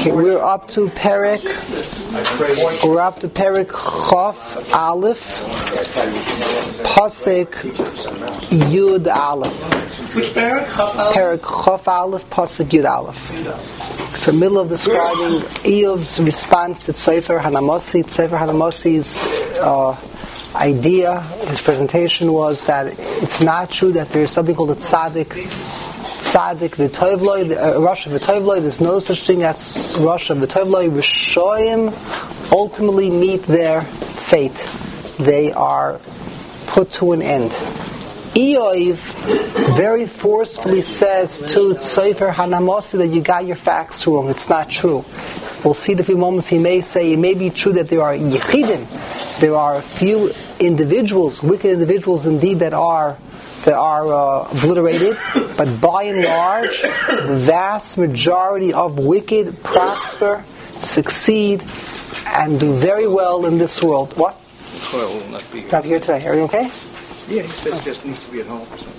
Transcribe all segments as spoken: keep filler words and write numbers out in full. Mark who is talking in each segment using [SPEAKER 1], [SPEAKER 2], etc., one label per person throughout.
[SPEAKER 1] Okay, we're up to Perek. We're up to Perek Chof Aleph, Pasuk Yud Aleph.
[SPEAKER 2] Which Perek?
[SPEAKER 1] Perek Chof Aleph, Pasuk Yud Aleph. It's the middle of describing Eov's response to Tzeifer Hanamasi. Tzeifer Hanamasi's uh, idea, his presentation was that it's not true that there is something called a tzaddik. Tzaddik v'tovloi, Rasha v'tovloi. There's no such thing as Rasha v'tovloi. Rishoyim ultimately meet their fate. They are put to an end. Eoiv very forcefully says to Tzeifer Hanamasi that you got your facts wrong. It's not true. We'll see in a few moments. He may say it may be true that there are yechidim, there are a few individuals, wicked individuals indeed, that are that are uh, obliterated, but by and large, the vast majority of wicked prosper, succeed, and do very well in this world. What?
[SPEAKER 2] Well, will not be here.
[SPEAKER 1] Not here today. Are you okay?
[SPEAKER 2] Yeah, he said he just needs to be at home or something.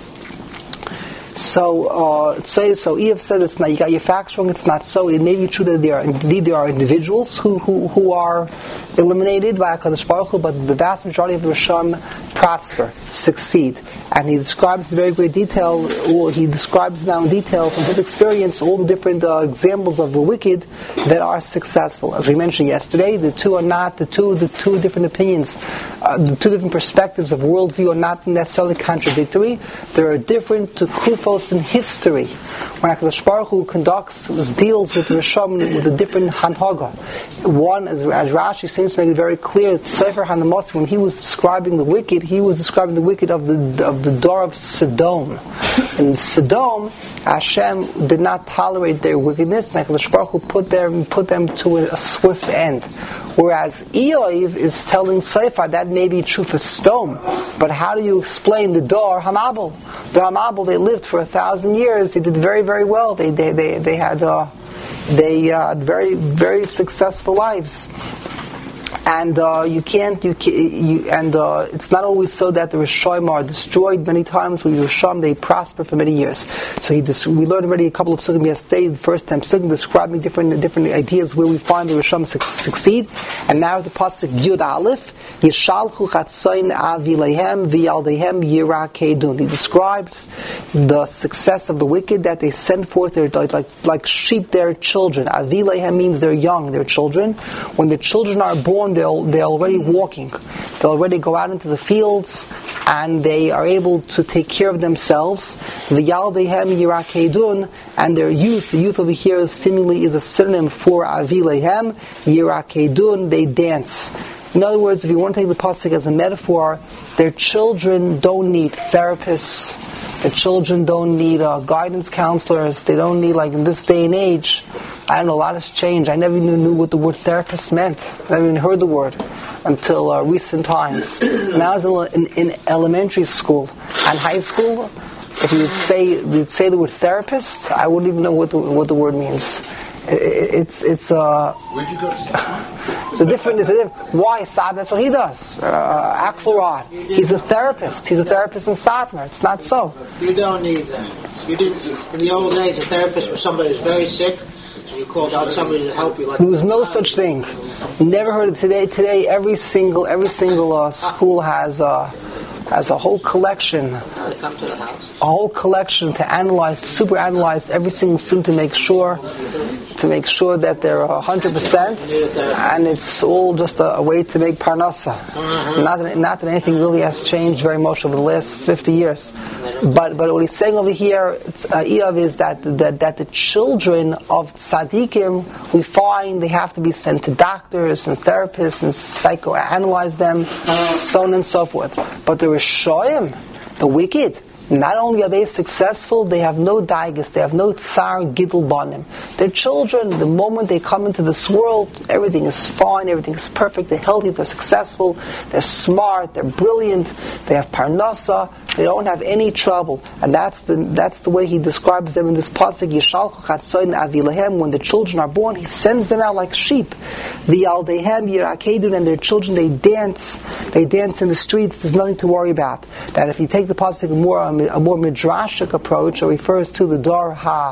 [SPEAKER 1] So, uh, so, so Eov said it's not. You got your facts wrong. It's not so. It may be true that there are indeed there are individuals who who, who are eliminated by HaKadosh Baruch Hu, but the vast majority of the Rishon prosper, succeed, and he describes in very great detail. Or he describes now in detail from his experience all the different uh, examples of the wicked that are successful. As we mentioned yesterday, the two are not the two the two different opinions, uh, the two different perspectives of worldview are not necessarily contradictory. They are different to kufos in history. When HaKadosh Baruch Hu conducts, deals with Rishon with a different hanhaga. One, as, as Rashi seems to make it very clear, Tzeifer Hanamasi, when he was describing the wicked, he was describing the wicked of the of the door of Sodom. In Sodom, Hashem did not tolerate their wickedness, and HaKadosh Baruch Hu put them put them to a, a swift end. Whereas Eoiv is telling Tzeifer that may be true for Sodom, but how do you explain the door Hamabel? The Hamabel, they lived for a thousand years. They did very, very well. They they they, they had uh, they uh, had very very successful lives. And uh, you can't, you, you and uh, it's not always so that the Rishonim are destroyed. Many times with Rishonim they prosper for many years. So he dis- we learned already a couple of psukim yesterday. The first time psukim describing different different ideas where we find the Rishonim su- succeed. And now the pasuk Yud Aleph, Yishalchu Chatzoin Avilehem V'Yaldehem Yirakedun. He describes the success of the wicked, that they send forth their like like, like sheep their children. Avilehem means they're young, their children. When the children are born, they'll, they're already walking. They'll already go out into the fields, and they are able to take care of themselves. V'yaldehem yirakedun, and their youth, the youth over here seemingly is a synonym for avilehem, yirakedun, they dance. In other words, if you want to take the pasuk as a metaphor, their children don't need therapists. The children don't need uh, guidance counselors. They don't need, like in this day and age, I don't know, a lot has changed. I never even knew what the word therapist meant. I never even heard the word until uh, recent times. When I was in, in, in elementary school and high school, if you'd say you'd say the word therapist, I wouldn't even know what the, what the word means. It, it, it's it's uh.
[SPEAKER 2] Where'd you go to school?
[SPEAKER 1] It's a different. It's a different. Why Sad? That's what he does. Uh, Axelrod. He's a therapist. He's a therapist in Satmar. It's not so.
[SPEAKER 3] You don't need that. You didn't. In the old days, a therapist was somebody who's very sick. You called out somebody to help you. Like
[SPEAKER 1] there was no such thing. Never heard of today. Today, every single every single uh, school has uh, has a whole collection.
[SPEAKER 3] They come to the house.
[SPEAKER 1] A whole collection to analyze, super analyze every single student to make sure. To make sure that they're one hundred percent, and it's all just a, a way to make parnasa. Uh-huh. Not, that, not that anything really has changed very much over the last fifty years. But but what he's saying over here, uh, Eov, is that, that that the children of tzaddikim, we find they have to be sent to doctors and therapists and psychoanalyze them, so on and so forth. But the Rishonim, the wicked, not only are they successful, they have no daigas, they have no tsar gidul banim. Their children, the moment they come into this world, everything is fine, everything is perfect, they're healthy, they're successful, they're smart, they're brilliant, they have parnasa, they don't have any trouble. And that's the that's the way he describes them in this pasuk, Yishalchu Chatzoin Avilehem. When the children are born, he sends them out like sheep. V'yaldehem yirakedun, and their children, they dance, they dance in the streets, there's nothing to worry about. That if you take the pasuk more, a more midrashic approach, it refers to the Dor Ha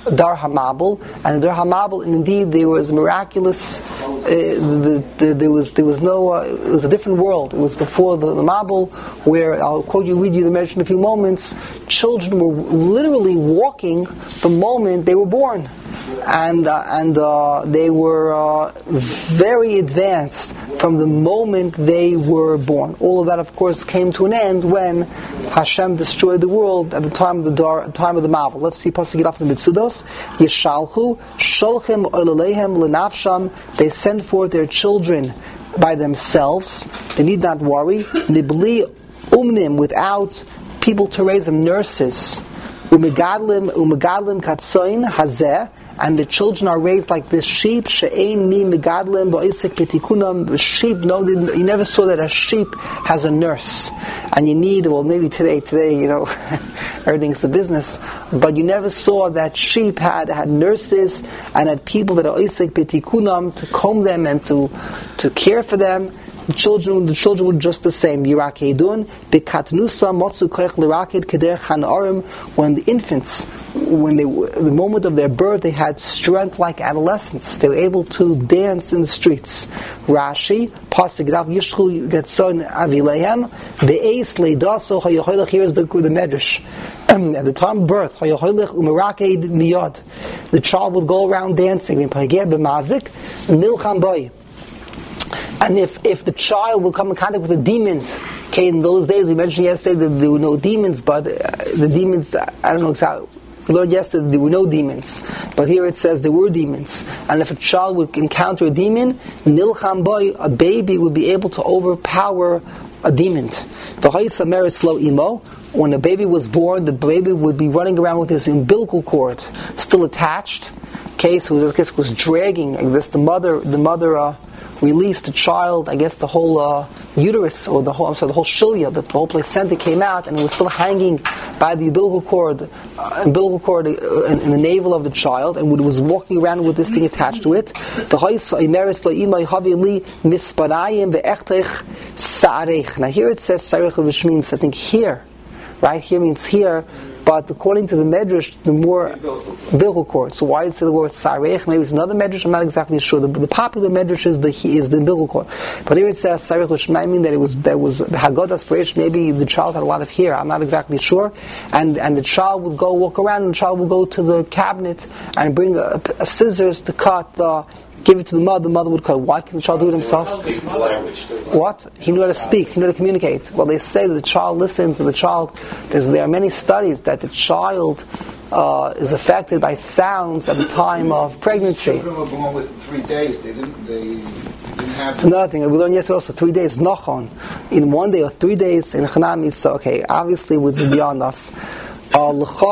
[SPEAKER 1] Dar HaMabul, and Dar HaMabul, and indeed there was miraculous. Uh, the, the, there was there was no. Uh, it was a different world. It was before the, the Mabul, where I'll quote you, read you the mention in a few moments. Children were literally walking the moment they were born, and uh, and uh, they were uh, very advanced from the moment they were born. All of that, of course, came to an end when Hashem destroyed the world at the time of the dar, time of the Mabul. Let's see Pasuk Yidaf in the Mitzudos. Yishalchu sholchem olalehem lenafsham. They send forth their children by themselves. They need not worry. Nibli umnim, without people to raise them, nurses. Umegadlim umegadlim katsoin hazeh. And the children are raised like this sheep. She'ein mi megadlim ba'isek petikunam. Sheep, no, you never saw that a sheep has a nurse. And you need, well, maybe today, today, you know, everything's a business. But you never saw that sheep had had nurses and had people that are isek petikunam to comb them and to to care for them. The children, the children were just the same. Yirakedun bekatnusa motzu koich liraked keder chanarim. When the infants, when they, the moment of their birth, they had strength like adolescents. They were able to dance in the streets. Rashi pasuk dav yishchu getson avilehem be'es leidaso hayochilach. Here is the the medrash. At the time of birth, hayochilach umeraked miyad. The child would go around dancing. B'pageh b'mazik nilcham boy. And if, if the child will come in contact with a demon, okay, in those days, we mentioned yesterday that there were no demons, but uh, the demons, I don't know exactly, we learned yesterday that there were no demons, but here it says there were demons. And if a child would encounter a demon, nilcham boy, a baby would be able to overpower a demon. The ha'isa merit slow imo, when a baby was born, the baby would be running around with his umbilical cord still attached, okay, so this was dragging, I guess the mother, the mother, uh, released the child, I guess the whole uh, uterus, or the whole, I'm sorry, the whole cilia, the whole placenta came out, and it was still hanging by the umbilical cord, uh, umbilical cord uh, in, in the navel of the child, and was walking around with this thing attached to it. Now here it says sarech, which means, I think here, right? Here means here. But according to the medrash, the more umbilical cord. So why did it say the word sarech? Maybe it's another medrash. I'm not exactly sure. The, the popular medrash is the is the umbilical cord. But here it says sarech, which might mean that it was there was hagod aspiration. Maybe the child had a lot of hair. I'm not exactly sure. And and the child would go walk around, and the child would go to the cabinet and bring a, a scissors to cut the. Give it to the mother, the mother would cut. Why can't the child do it himself? What? He knew how to speak, he knew how to communicate. Well, they say that the child listens, and the child, there are many studies that the child uh, is affected by sounds at the time of pregnancy.
[SPEAKER 4] Children were born with three days, they didn't, they didn't have...
[SPEAKER 1] It's another thing, we learned yesterday also, three days, nachon. In one day or three days, in Chanami, so okay, obviously it's beyond us. The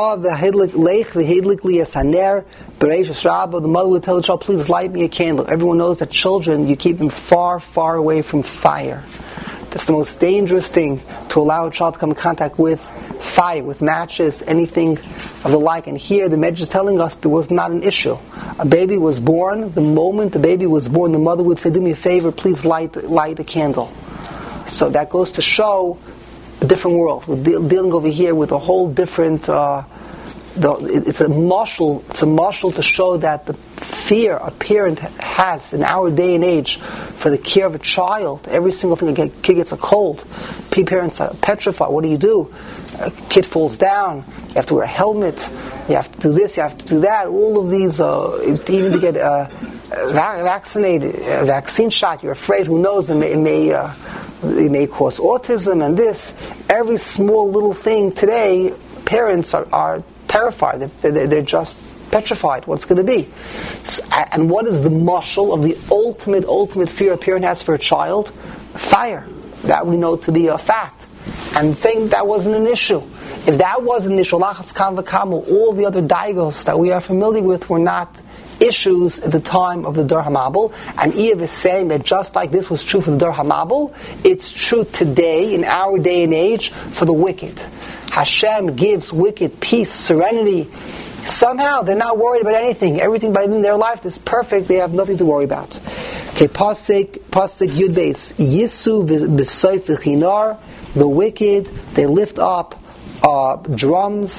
[SPEAKER 1] mother would tell the child, please light me a candle. Everyone knows that children, you keep them far, far away from fire. That's the most dangerous thing, to allow a child to come in contact with fire, with matches, anything of the like. And here the Medrash is telling us there was not an issue. A baby was born, the moment the baby was born, the mother would say, do me a favor, please light, light a candle. So that goes to show a different world. We're de- dealing over here with a whole different. Uh, the, it's a marshal. It's a marshal to show that the fear a parent has in our day and age for the care of a child. Every single thing, a kid gets a cold. Parents are petrified. What do you do? A kid falls down. You have to wear a helmet. You have to do this. You have to do that. All of these, uh, even to get uh, vaccinated, a vaccine shot. You're afraid. Who knows? It may. It may uh, It may cause autism and this. Every small little thing today, parents are, are terrified. They're, they're just petrified. What's going to be? So, and what is the marshal of the ultimate, ultimate fear a parent has for a child? Fire. That we know to be a fact. And saying that wasn't an issue. If that wasn't an issue, all the other daigos that we are familiar with were not issues at the time of the Dar HaMabul, and Eiv is saying that just like this was true for the Dar HaMabul, it's true today, in our day and age, for the wicked. Hashem gives wicked peace, serenity. Somehow they're not worried about anything. Everything in their life is perfect. They have nothing to worry about. Okay, Pasuk Pasuk Yud Beis Yisu b'soif v'chinar. The wicked, they lift up uh, drums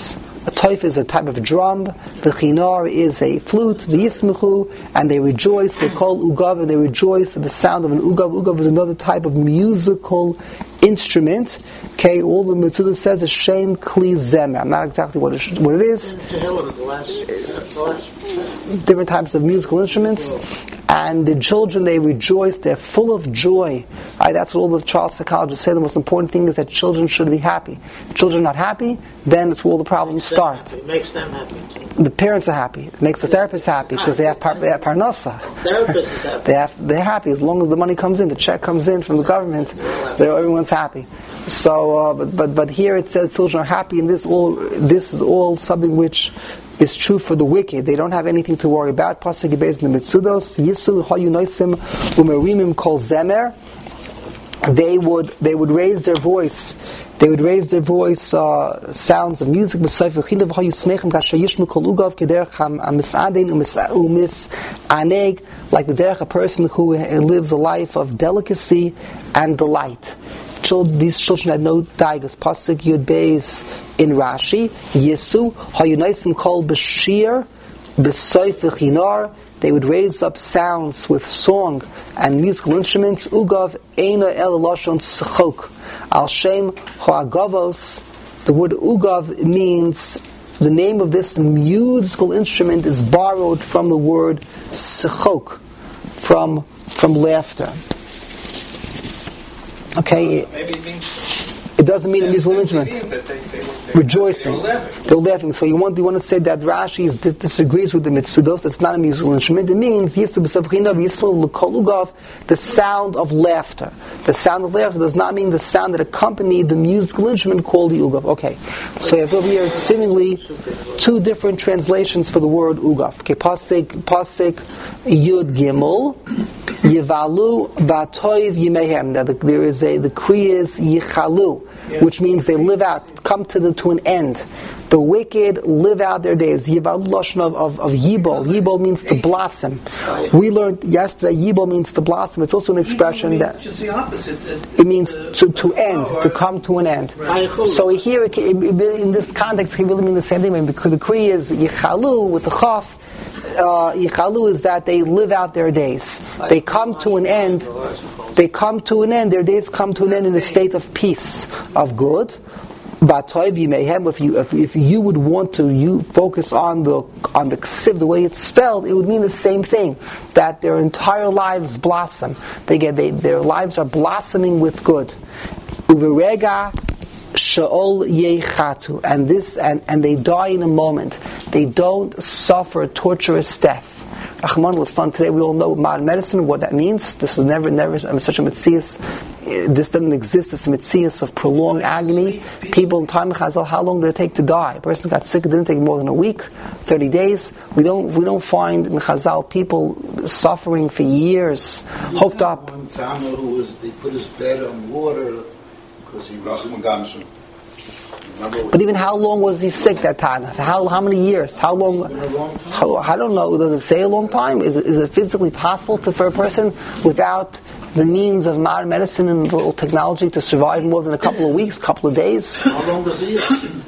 [SPEAKER 1] A toif is a type of drum. The chinar is a flute. V'yismechu, and they rejoice. They call ugav, and they rejoice at the sound of an ugav. Ugav is another type of musical instrument. Okay, all the Metzudah says is shem kli zemer. I'm not exactly what it, what it is. Different types of musical instruments. And the children, they rejoice. They're full of joy. Right? That's what all the child psychologists say. The most important thing is that children should be happy. If children are not happy, then it's where all the problems start.
[SPEAKER 3] It makes them happy too.
[SPEAKER 1] The parents are happy. It makes the therapist happy because they have par- they have parnasa.
[SPEAKER 3] Therapist is happy.
[SPEAKER 1] They have they're happy as long as the money comes in, the check comes in from the government. They're, everyone's happy. So, uh, but but but here it says children are happy, and this all this is all something which is true for the wicked. They don't have anything to worry about. Pasuk based in the Mitzudos. Yisu hayu noisim umerimim kol zemer. They would they would raise their voice. They would raise their voice, uh, sounds of music. Like the derech, a person who lives a life of delicacy and delight. Children, these children had no daigas. Pasuk Yud Beis in Rashi. Yesu hayunaisim kol b'shir b'soif v'chinar. They would raise up sounds with song and musical instruments. Ugav eina el lashon sechok al shem hoagavos. The word ugav means, the name of this musical instrument is borrowed from the word sechok, from from laughter. Okay.
[SPEAKER 2] Maybe it means.
[SPEAKER 1] It doesn't mean a musical instrument.
[SPEAKER 2] They, they, they,
[SPEAKER 1] Rejoicing.
[SPEAKER 2] They're laughing.
[SPEAKER 1] They're laughing. So you want you want to say that Rashi is, dis- disagrees with the Mitzudos. It's not a musical instrument. It means the sound of laughter. The sound of laughter does not mean the sound that accompanied the musical instrument called the ugav. Okay. So you have over here seemingly two different translations for the word ugav. Okay. Pasik Pasik Yud Gimel Yivalu Batoiv Yimehem. Now the, there is a the Kri is Yichalu, which means they live out, come to the to an end. The wicked live out their days. Yivalu lashon of, of, of Yibol. Yibol means to blossom. We learned yesterday Yibol means to blossom. It's also an expression that
[SPEAKER 2] just the opposite.
[SPEAKER 1] it means to, to end, to come to an end. So here, it, it, in this context, it can really mean the same thing. Because the Kri is Yichalu with the Chaf. Uh, Yichalu is that they live out their days. They come to an end. They come to an end. Their days come to an end in a state of peace, of good. Batoiv Yimehem. If you if, if you would want to you focus on the on the ksiv, the way it's spelled, it would mean the same thing. That their entire lives blossom. They get they, their lives are blossoming with good. Uverega Sha'ol Yeichatu, and this and, and they die in a moment. They don't suffer torturous death. Rahman al-Istan, today we all know modern medicine, what that means. This is never, never I mean, such a mitzias. This doesn't exist. It's a mitzias of prolonged agony. People in time of Chazal, how long did it take to die? A person got sick, it didn't take more than a week, thirty days. We don't we don't find in Chazal people suffering for years, hooked up.
[SPEAKER 4] One Tama who was, they put his bed on water because he was in Gamsun.
[SPEAKER 1] But even how long was he sick that time? How how many years? How long? How, I don't know. Does it say a long time? Is it, is it physically possible to, for a person without the means of modern medicine and little technology to survive more than a couple of weeks, couple of days?
[SPEAKER 4] How long was he?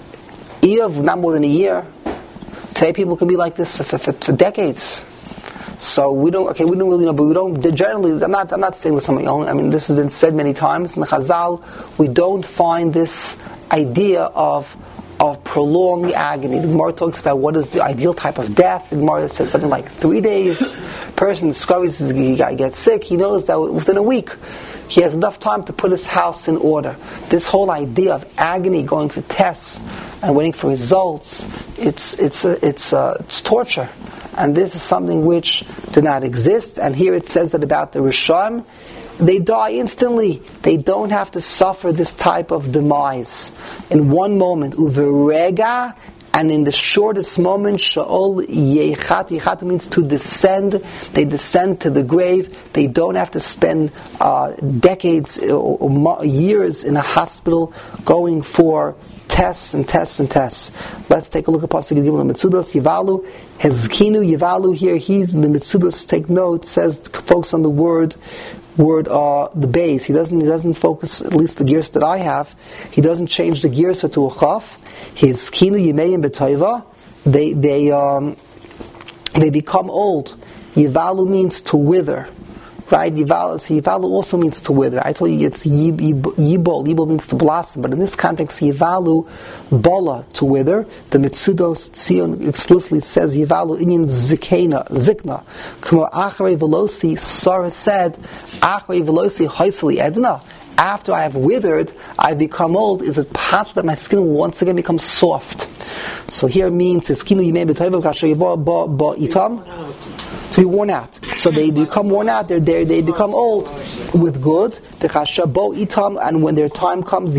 [SPEAKER 1] Eev, not more than a year. Today people can be like this for, for, for, for decades. So we don't. Okay, we don't really know, but we don't. Generally, I'm not. I'm not saying this on my own. I mean, this has been said many times in the Chazal. We don't find this idea of of prolonged agony. The Gemara talks about what is the ideal type of death. The Gemara says something like three days. Person discovers he gets sick. He knows that within a week he has enough time to put his house in order. This whole idea of agony, going for tests and waiting for results, it's it's a, it's a, it's torture. And this is something which did not exist. And here it says that about the Rishon, they die instantly. They don't have to suffer this type of demise. In one moment, uverega, and in the shortest moment, sha'ol yeichat. Yeichat means to descend. They descend to the grave. They don't have to spend uh, decades or, or years in a hospital going for tests and tests and tests. Let's take a look at Pasuk Gimel and Mitzudos. Yivalu, Hezkinu Yivalu here. He's in the Mitzudos. Take note. Says focus on the word word uh, the base. He doesn't he doesn't focus, at least the gears that I have, he doesn't change the gears to a chaf. His kinu yimeim b'toiva, they they um, they become old. Yivalu means to wither. Right, Yivalu, so Yivalu also means to wither. I told you it's yib, yib, Yibol. Yibol means to blossom, but in this context, Yivalu, Bola, to wither. The Mitsudos Tzion explicitly says Yivalu inyan zikena, zikna. Kmo achrei velosi, Sarah said, achrei velosi hoiseli edna. After I have withered, I've become old. Is it possible that my skin will once again become soft? So here it means skinu yimei b'toivav kasher yivor ba ba itam. To be worn out. So they become worn out, they're there, they become old with good. And when their time comes,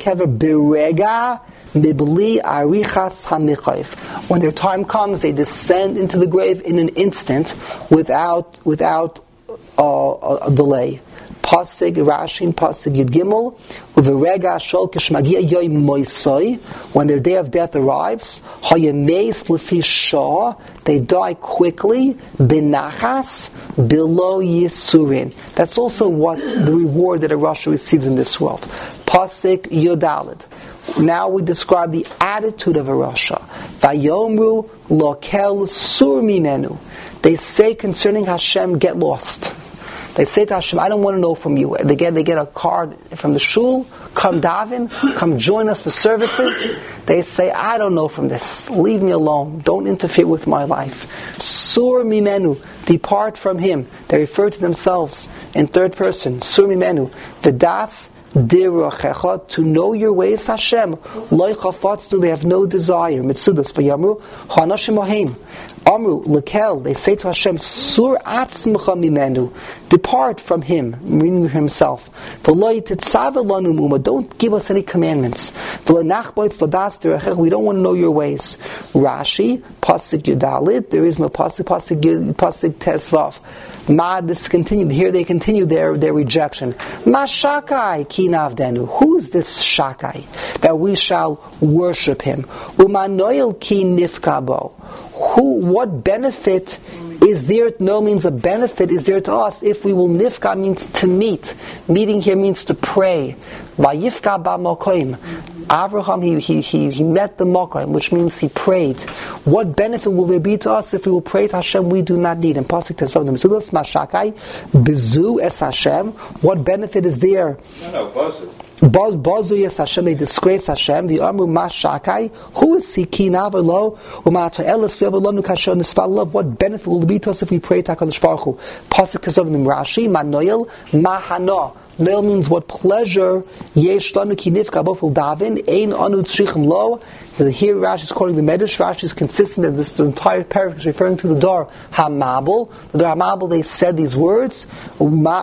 [SPEAKER 1] when their time comes, they descend into the grave in an instant without without uh, a delay. Pasig Rashim Pasig Yud Gimel Uverega Shol Kishmagia Yoy Moisoi. When their day of death arrives, Hayemeis Lefi Shah, they die quickly. Benachas below Yisurin. That's also what the reward that a Rasha receives in this world. Pasig Yodalid. Now we describe the attitude of a Rasha. Vayomru Lokel Sur Mimenu. They say concerning Hashem, get lost. They say to Hashem, I don't want to know from you. They get they get a card from the shul, come daven, come join us for services. They say, I don't know from this. Leave me alone. Don't interfere with my life. Sur mimenu, depart from him. They refer to themselves in third person. Sur mimenu. V'das dirachecha, to know your ways, Hashem. Loi chafatzu, they have no desire. Mitzudas v'yamru, hanashim ohim. Amru, lekel, they say to Hashem, Sur atzmcha mimenu, depart from him, meaning himself. V'loi tetzave lanu muma, don't give us any commandments. V'lenachboitz lodas derechech, we don't want to know your ways. Rashi, pasuk yudalid, there is no pasuk, pasuk yud, pasuk tesvav. Ma, this continued, here they continue their, their rejection. Ma shakai ki navdenu, who is this shakai, that we shall worship him? Uma noel ki nifkabo, who, what benefit is there? No means a benefit is there to us if we will nifka means to meet. Meeting here means to pray. Vayifka ba mokoim. Avraham he, he he he met the mokoim, which means he prayed. What benefit will there be to us if we will pray to Hashem? We do not need. And pasuk tesvav nemisudas mashakai bezu es Hashem. What benefit is there?
[SPEAKER 2] No, no, pasuk.
[SPEAKER 1] Bazu yes Hashem, they disgrace Hashem. The Amru Mashakai, who is he? Kinavalo, Umata Elis Yavalonu Kashon Nispalov. What benefit will it be to us if we pray to HaKadosh Baruch Hu? Pasuk Kazav Rashi, Manoel, Mahano. Noel means what pleasure yesh lanu ki nifka boful davin ein anu tzrichim lo. Here Rashi is quoting the Medrash. Rashi is consistent that this the entire paragraph is referring to the Dar Hamabel. The Dar Hamabel, they said these words. We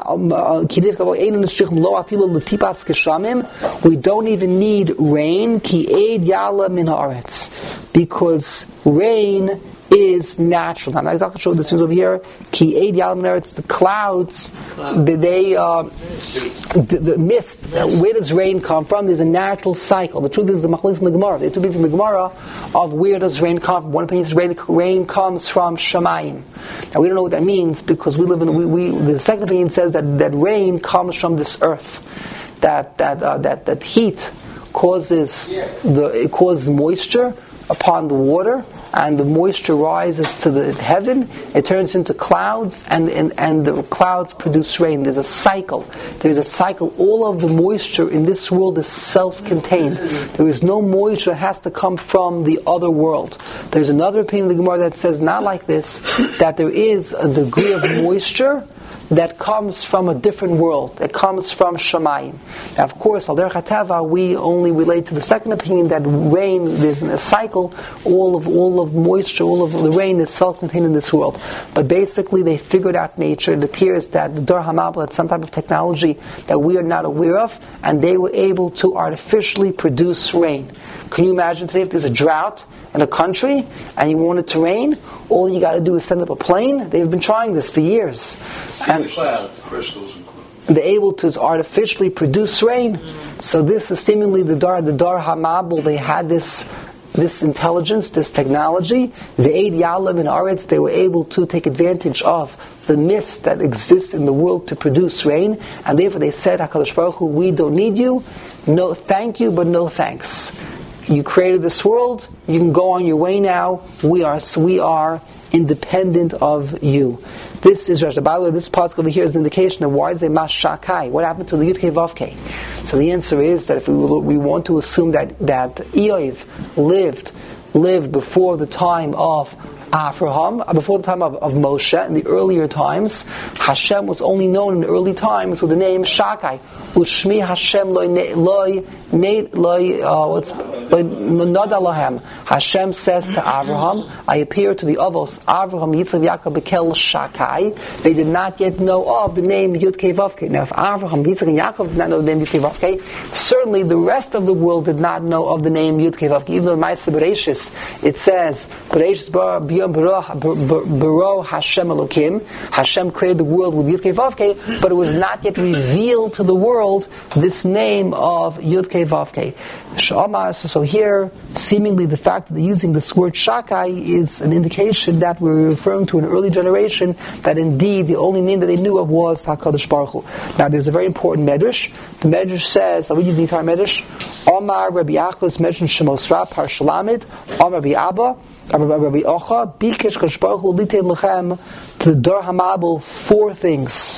[SPEAKER 1] don't even need rain ki eid yala min haaretz, because rain is natural. Now, I'm not exactly sure what this means over here. Ki eid yala min haaretz, the clouds, they, they uh, the, the mist. Where does rain come from? There's a natural cycle. The truth is the machlokes in the Gemara. The two things in the Gemara of where does rain come from. One opinion is rain, rain comes from Shamayim. Now we don't know what that means because we live in. We, we the second opinion says that, that rain comes from this earth. That that uh, that that heat causes the it causes moisture upon the water, and the moisture rises to the heaven, it turns into clouds, and, and, and the clouds produce rain. There's a cycle. There's a cycle. All of the moisture in this world is self-contained. There is no moisture that has to come from the other world. There's another opinion in the Gemara that says not like this, that there is a degree of moisture that comes from a different world, that comes from Shamayim. Now, of course, al derech hatava, we only relate to the second opinion that rain is in a cycle. All of all of moisture, all of the rain is self-contained in this world. But basically, they figured out nature. It appears that the Dar Hamabel had some type of technology that we are not aware of, and they were able to artificially produce rain. Can you imagine today if there's a drought in a country and you want it to rain? All you got to do is send up a plane. They've been trying this for years, and they're able to artificially produce rain. So this is seemingly the Dar, the Dar Hamabel. They had this this intelligence, this technology, the Eid Yalam and Aretz, they were able to take advantage of the mist that exists in the world to produce rain, and therefore they said, HaKadosh Baruch Hu, we don't need you, no thank you, but no thanks. You created this world, you can go on your way now, we are we are independent of you. This is Rashi. By the way, this pasuk over here is an indication of why they mas shakai. What happened to the Yud Kei Vav Kei? So the answer is that if we we want to assume that that Eiv lived lived before the time of Avraham, before the time of, of Moshe, in the earlier times, Hashem was only known in the early times with the name Shakai. Ushmi Hashem loy loy loy uh, what's Nada Lahem. Hashem says to Avraham, I appear to the Avos Avraham Yitzchak Yaakov Bekel Shakai. They did not yet know of the name Yud Kei Vav Kei. Now, if Avraham Yitzchak and Yaakov did not know the name Yud Kei Vav Kei, certainly the rest of the world did not know of the name Yud Kei Vav Kei. Even though in Ma'aseh Bereishis it says Bereishis B'Yom Baro Hashem Elokim. Hashem created the world with Yud Kei Vav Kei, but it was not yet revealed to the world this name of Yud Kei Vav Kei. So here, seemingly the fact that they're using this word Shakai is an indication that we're referring to an early generation that indeed the only name that they knew of was HaKadosh Baruch Hu. Now there's a very important medrash. The medrash says, I'll read you the entire medrash. Omar Rabbi Achos mentioned Shemos Ra Par Shalamid. Omar Rabbi Abba Rabbi Ocha Bikesh Kadosh Baruch Hu Litem Lechem to the Dor HaMabel four things.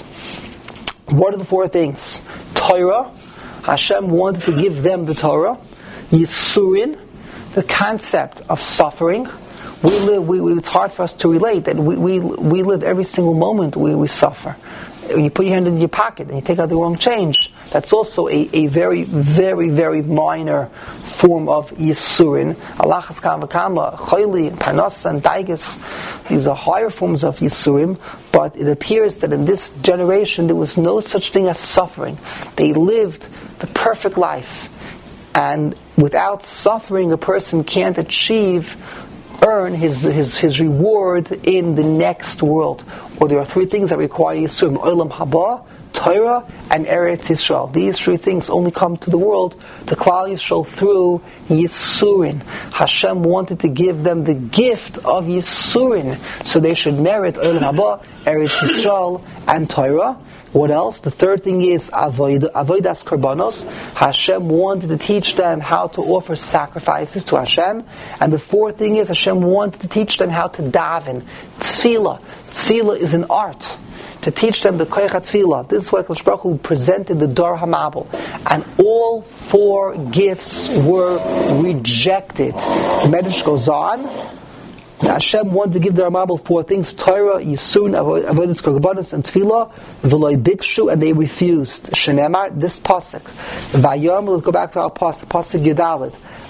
[SPEAKER 1] What are the four things? Torah. Hashem wanted to give them the Torah. Yisurin, the concept of suffering. We live. We, we, it's hard for us to relate that we we, we live every single moment. We, we suffer. When you put your hand in your pocket and you take out the wrong change, that's also a, a very, very, very minor form of Yisurin. Alachas Kavakama, Chayli, Parnasa, and Daigas. These are higher forms of Yisurim, but it appears that in this generation there was no such thing as suffering. They lived the perfect life. And without suffering, a person can't achieve, earn his his his reward in the next world. Or there are three things that require Yisurim: Olam Haba, Torah, and Eretz Yisrael. These three things only come to the world, to Klal Yisrael, through Yisurin. Hashem wanted to give them the gift of Yisurin, so they should merit Olam Haba, Eretz Yisrael, and Torah. What else? The third thing is avoid, avoidas korbanos. Hashem wanted to teach them how to offer sacrifices to Hashem. And the fourth thing is Hashem wanted to teach them how to daven. Tefillah. Tefillah is an art. To teach them the koyach tefillah. This is what HaKadosh Baruch Hu presented the Dor HaMabel. And all four gifts were rejected. The Medrash goes on. Hashem wanted to give the HaMabel four things: Torah, Yisurin, avodas korbanos, and Tefillah. V'loi bikshu, and they refused. Shenemar, this pasuk. Vayomru, let's go back to our pasuk, pasuk Yudalit.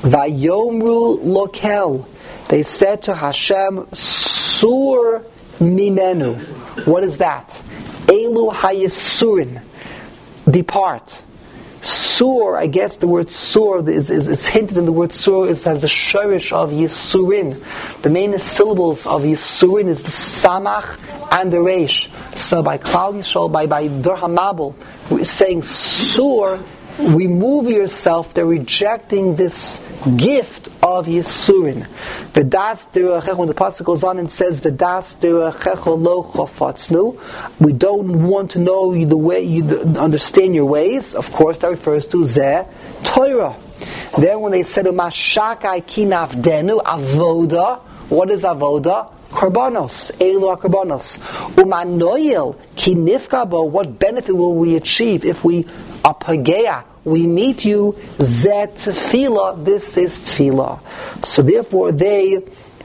[SPEAKER 1] Vayomru lokel. They said to Hashem, Sur mimenu. What is that? Elu hayisurin. Depart. Sur, I guess the word sur is, is it's hinted in the word sur is has the shorish of Yisurin. The main syllables of Yisurin is the samach and the reish. So by Klal Yisrael, by by Dor HaMabel, we're saying sur, remove yourself. They're rejecting this gift of Yisurin. V'das derechecho, when the pasuk goes on and says v'das derechecho lo chafatznu, we don't want to know you the way you understand your ways. Of course, that refers to Zeh Torah. Then when they said umashakai kinavdenu avoda, what is avoda? Korbanos, elu korbanos. Umanoyel kinifkabo, what benefit will we achieve if we apagea? We meet you, zet tefillah, this is tefillah. So therefore they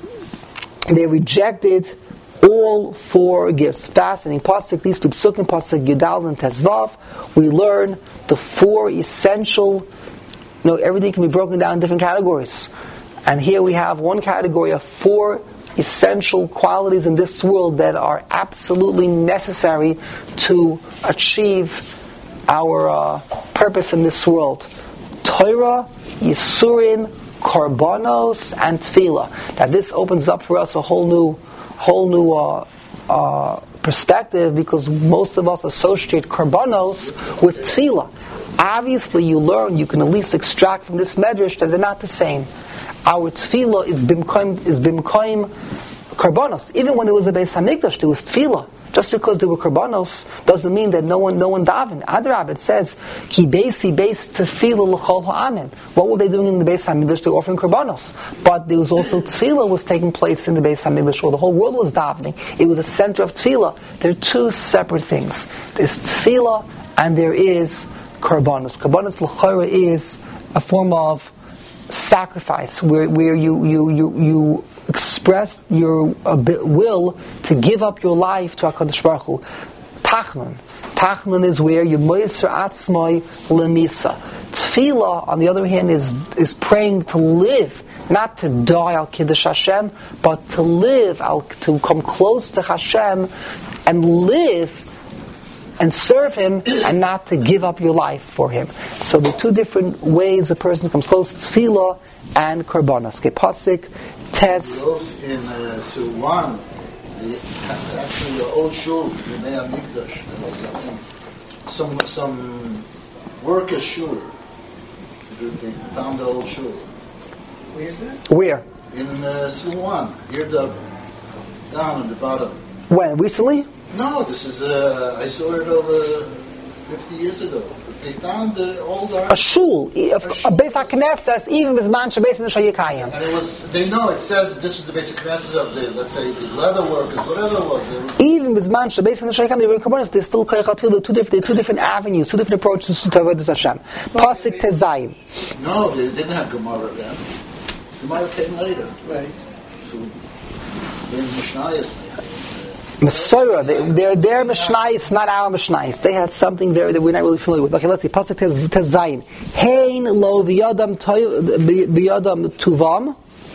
[SPEAKER 1] they rejected all four gifts. Fascinating pasuk, these two psukim, pasuk Yudal and Tezvav, we learn the four essential, you know, everything can be broken down in different categories. And here we have one category of four essential qualities in this world that are absolutely necessary to achieve our uh, purpose in this world: Torah, Yisurin, Korbanos, and Tefillah. Now this opens up for us a whole new, whole new uh, uh, perspective, because most of us associate Korbanos with Tefillah. Obviously, you learn, you can at least extract from this medrash that they're not the same. our tefillah is bimkoim is bimkoim karbanos. Even when there was a Beis Hamikdash, there was tefillah. Just because there were karbanos doesn't mean that no one no one davened. Adrab, it says ki beisi beis tefillah l'chol ha'amen. What were they doing in the Beis Hamikdash? They were offering karbanos, but there was also tefillah was taking place in the Beis Hamikdash, or the whole world was davening. It was a center of tefillah. There are two separate things. There's tefillah and there is karbanos. Karbanos l'chora is a form of sacrifice where where you you you you express your uh, will to give up your life to HaKadosh Baruch Hu. Tachnon. Tachnon is where you moiser atzmai lemisa. Tefillah, on the other hand, is is praying to live, not to die al kiddush Hashem, but to live, al, to come close to Hashem and live and serve Him, and not to give up your life for Him. So the two different ways a person comes close: tefillah and karbanos. Okay, pasuk tes.
[SPEAKER 4] In uh, Silwan, the, actually the old shul, the Mei Hamikdash, there was I think, some some worker shul. They found the old shul.
[SPEAKER 2] Where is that?
[SPEAKER 1] Where?
[SPEAKER 4] In uh, Silwan, here the down at the bottom.
[SPEAKER 1] When? Recently?
[SPEAKER 4] No, this is, uh, I saw it over fifty years ago. They found the old
[SPEAKER 1] A shul, a, a Beis HaKnesses, even Bizman Shabbos Min Shayikayim.
[SPEAKER 4] And it was, they know, it says this is the basic Knesset of the, let's say, the leather workers, whatever it was. It was
[SPEAKER 1] Even Bizman Shabbos Min Shayikayim, they were in Kabbalah, there's still Koyach HaTefillah, two different, two different avenues, two different approaches to Avodas Hashem. Pasuk Tezayin.
[SPEAKER 4] no, they didn't have Gemara then. Gemara came later.
[SPEAKER 2] Right.
[SPEAKER 4] So, in Mishnayos,
[SPEAKER 1] Masorah, they, they're their Mishnayos, not our Mishnayos. They had something very that we're not really familiar with. Okay, let's see. Pasuk Tezayin. Hein lo v'yadam tuvam.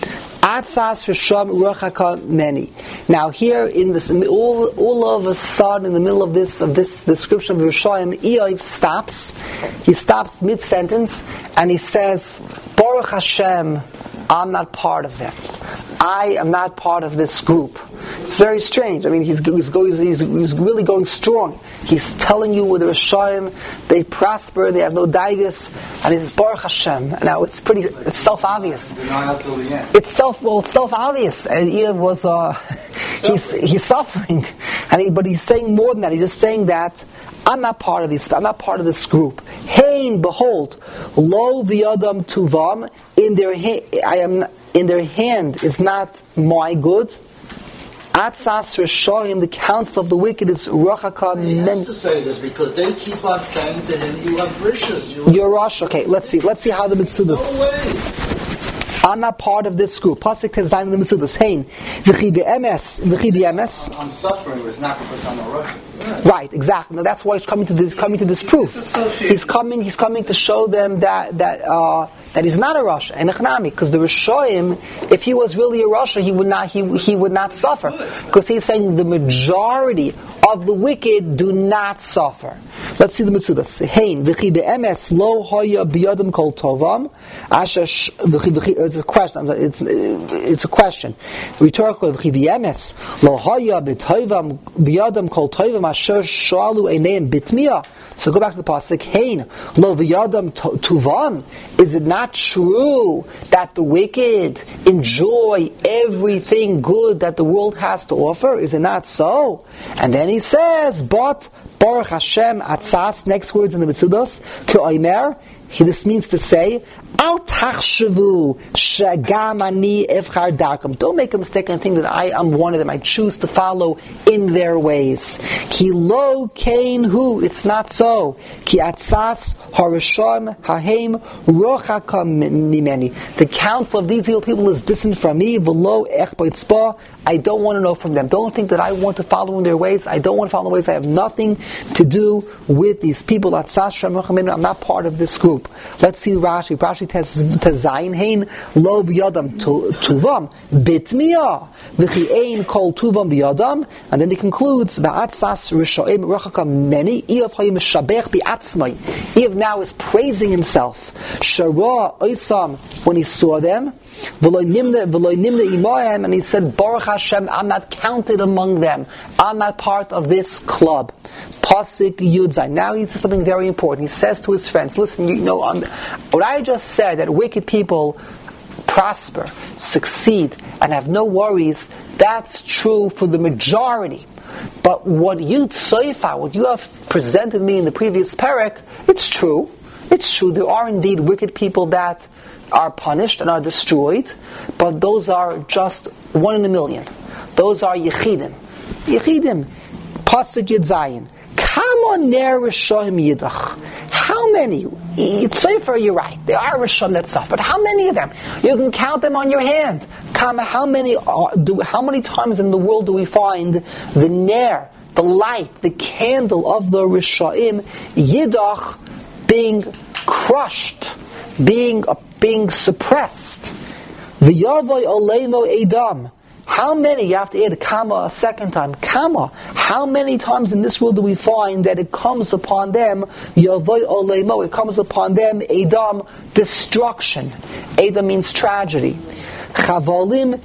[SPEAKER 1] Atzas Risham Ruachaka Meni. Now here in this, all, all of a sudden, in the middle of this of this description of Rishayim, Eiv stops. He stops mid sentence and he says, "Baruch Hashem, I'm not part of them. I am not part of this group." It's very strange. I mean, he's he's, he's, he's, he's really going strong. He's telling you with the Rishayim, they prosper, they have no daigus, and it's Baruch Hashem. Now it's pretty, it's self-obvious. It's self, well, it's self-obvious. And Eiv was, uh, he's he's suffering, and he, but he's saying more than that. He's just saying that I'm not part of this. I'm not part of this group. Hein, behold, lo v'yadam tuvam. In their ha- I am in their hand is not my good. Atzas Rishayim, the counsel of the wicked is Rachaka Men.
[SPEAKER 4] He has to say this because they keep on saying to him, "You have riches." You
[SPEAKER 1] You're Rosh. Okay, let's see. Let's see how the Mitzudas.
[SPEAKER 4] No way.
[SPEAKER 1] I'm not part of this group. Pasuk Tezayin the Mitzudas. Hein, v'chi be'emes, v'chi be'emes.
[SPEAKER 4] I'm suffering was not because I'm a Russian.
[SPEAKER 1] Right, exactly. Now that's why he's coming to this, coming to disprove. He's coming. He's coming to show them that that uh, that he's not a Rasha and Echnami, because the Rishoyim, if he was really a Rasha, he would not he he would not suffer, because he's saying the majority of the wicked do not suffer. Let's see the Mitzudas. Hein v'chi be'emes lo hoya biyadam kol tovam. Asher v'chi v'chi. It's a question. It's it's a question. Rhetorical. V'chi be'emes lo hoya b'tovam biyadam kol tovam. So go back to the pasuk. Hein lo v'yadam tuvam. Is it not true that the wicked enjoy everything good that the world has to offer? Is it not so? And then he says, "But Baruch Hashem atzas." Next words in the Mitzudos. Ke'omer. This means to say, Al tachshavu shagam ani evchar darkam. Don't make a mistake and think that I am one of them. I choose to follow in their ways. Ki lo kain hu. It's not so. Ki atzas harisham hahem rochakam mimeni. The counsel of these evil people is distant from me. V'lo ech b'tzpa. I don't want to know from them. Don't think that I want to follow in their ways. I don't want to follow in their ways. I have nothing to do with these people. Atzas shem rocham. I'm not part of this group. Let's see Rashi. Rashi Tezayin hein lo b'yadam tuvam bitmiya v'chi ein kol tuvam b'yadam, and then he concludes ba'atzas rishoim rachaka meni. Eiv hayim shabech bi'atzmai. Eiv now is praising himself. Shara oisam, when he saw them, v'loy nimna v'loy nimna imayim, and he said, Baruch Hashem, I'm not counted among them. I'm not part of this club. Pasuk Yudzai. Now he says something very important. He says to his friends, listen, you know, on the, what I just said, that wicked people prosper, succeed, and have no worries, that's true for the majority. But what you tzayfa, what you have presented me in the previous parak, it's true. It's true. There are indeed wicked people that are punished and are destroyed, but those are just one in a million. Those are yechidim. Yechidim. Pasuk Yud Zayin. Kama ner Rishayim Yidach. How many? Tzayfer, you're right. There are Rishayim that suffer, but how many of them? You can count them on your hand. Kama, how many? Are, do, how many times in the world do we find the ner, the light, the candle of the Rishayim Yidach being crushed, being uh, being suppressed? The Yavai Olemo Edam. How many, you have to add a comma a second time, comma, how many times in this world do we find that it comes upon them, Yavai Olemo, it comes upon them, Edam, destruction. Edam means tragedy. Chavolim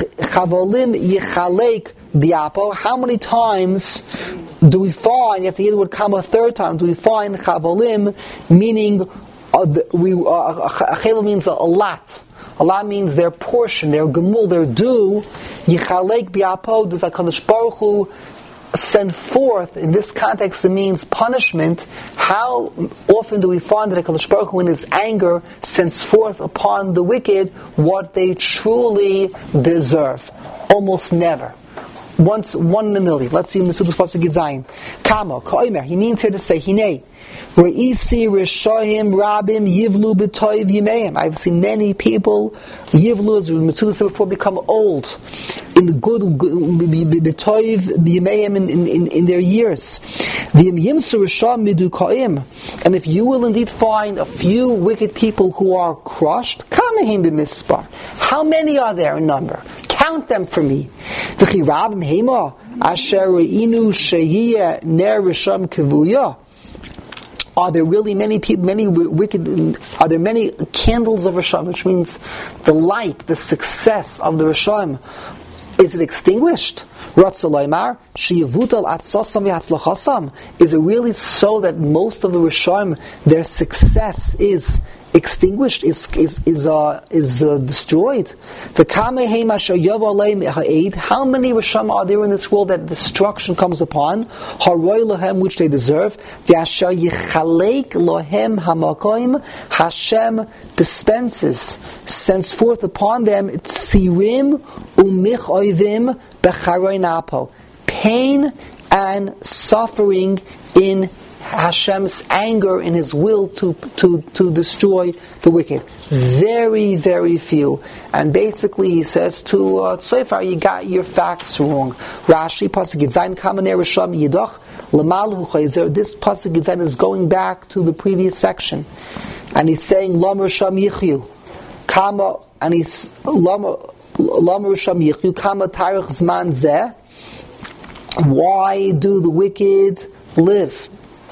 [SPEAKER 1] Yichalek Biapo, how many times do we find, you have to add the word comma a third time, do we find Chavolim, meaning, uh, the, we, uh, Chavolim means a, a lot. Allah means their portion, their gemul, their due. Yichalek bi'apo, does HaKadosh Baruch Hu send forth, in this context it means punishment. How often do we find that HaKadosh Baruch Hu in His anger sends forth upon the wicked what they truly deserve? Almost never. Once, one in a million. Let's see in the Sudas Pasuk Gizayin. Kama, Ka'omer, he means here to say, Hinei, Re'isi Rishayim Rabim Yivlu B'toiv Yimeim. I've seen many people, Yivlu, as Metzulah said before, become old in the good, B'toiv Yimeim in, in, in their years. V'im Yimsu Rishayim Midu Ka'im. And if you will indeed find a few wicked people who are crushed, Kamehim B'mispar. How many are there in number? Count them for me. V'chi Rabim Hema Asher Re'inu Shehiyeh Ner Risham Kevuya. Are there really many people, many wicked, are there many candles of Rishayim, which means the light, the success of the Rishayim, is it extinguished? Is it really so that most of the Rishayim, their success is extinguished, is is is uh, is uh, destroyed? How many Rishayim are there in this world that destruction comes upon, which they deserve? Hashem dispenses, sends forth upon them tzirim umich oivim becharoy napo, pain and suffering in Hashem's anger, in His will to, to, to destroy the wicked. Very, very few. And basically he says to uh, Tzayfar, you got your facts wrong. Rashi, Pasuk Yitzayin, Kamaner Risham Yidach, Lamalu Chayzer. This Pasuk Yitzayin is going back to the previous section. And he's saying, Lam Risham Yichyu. Kama, and he's, Lam Risham Yichyu, Kama Tarich Zman Zeh. Why do the wicked live?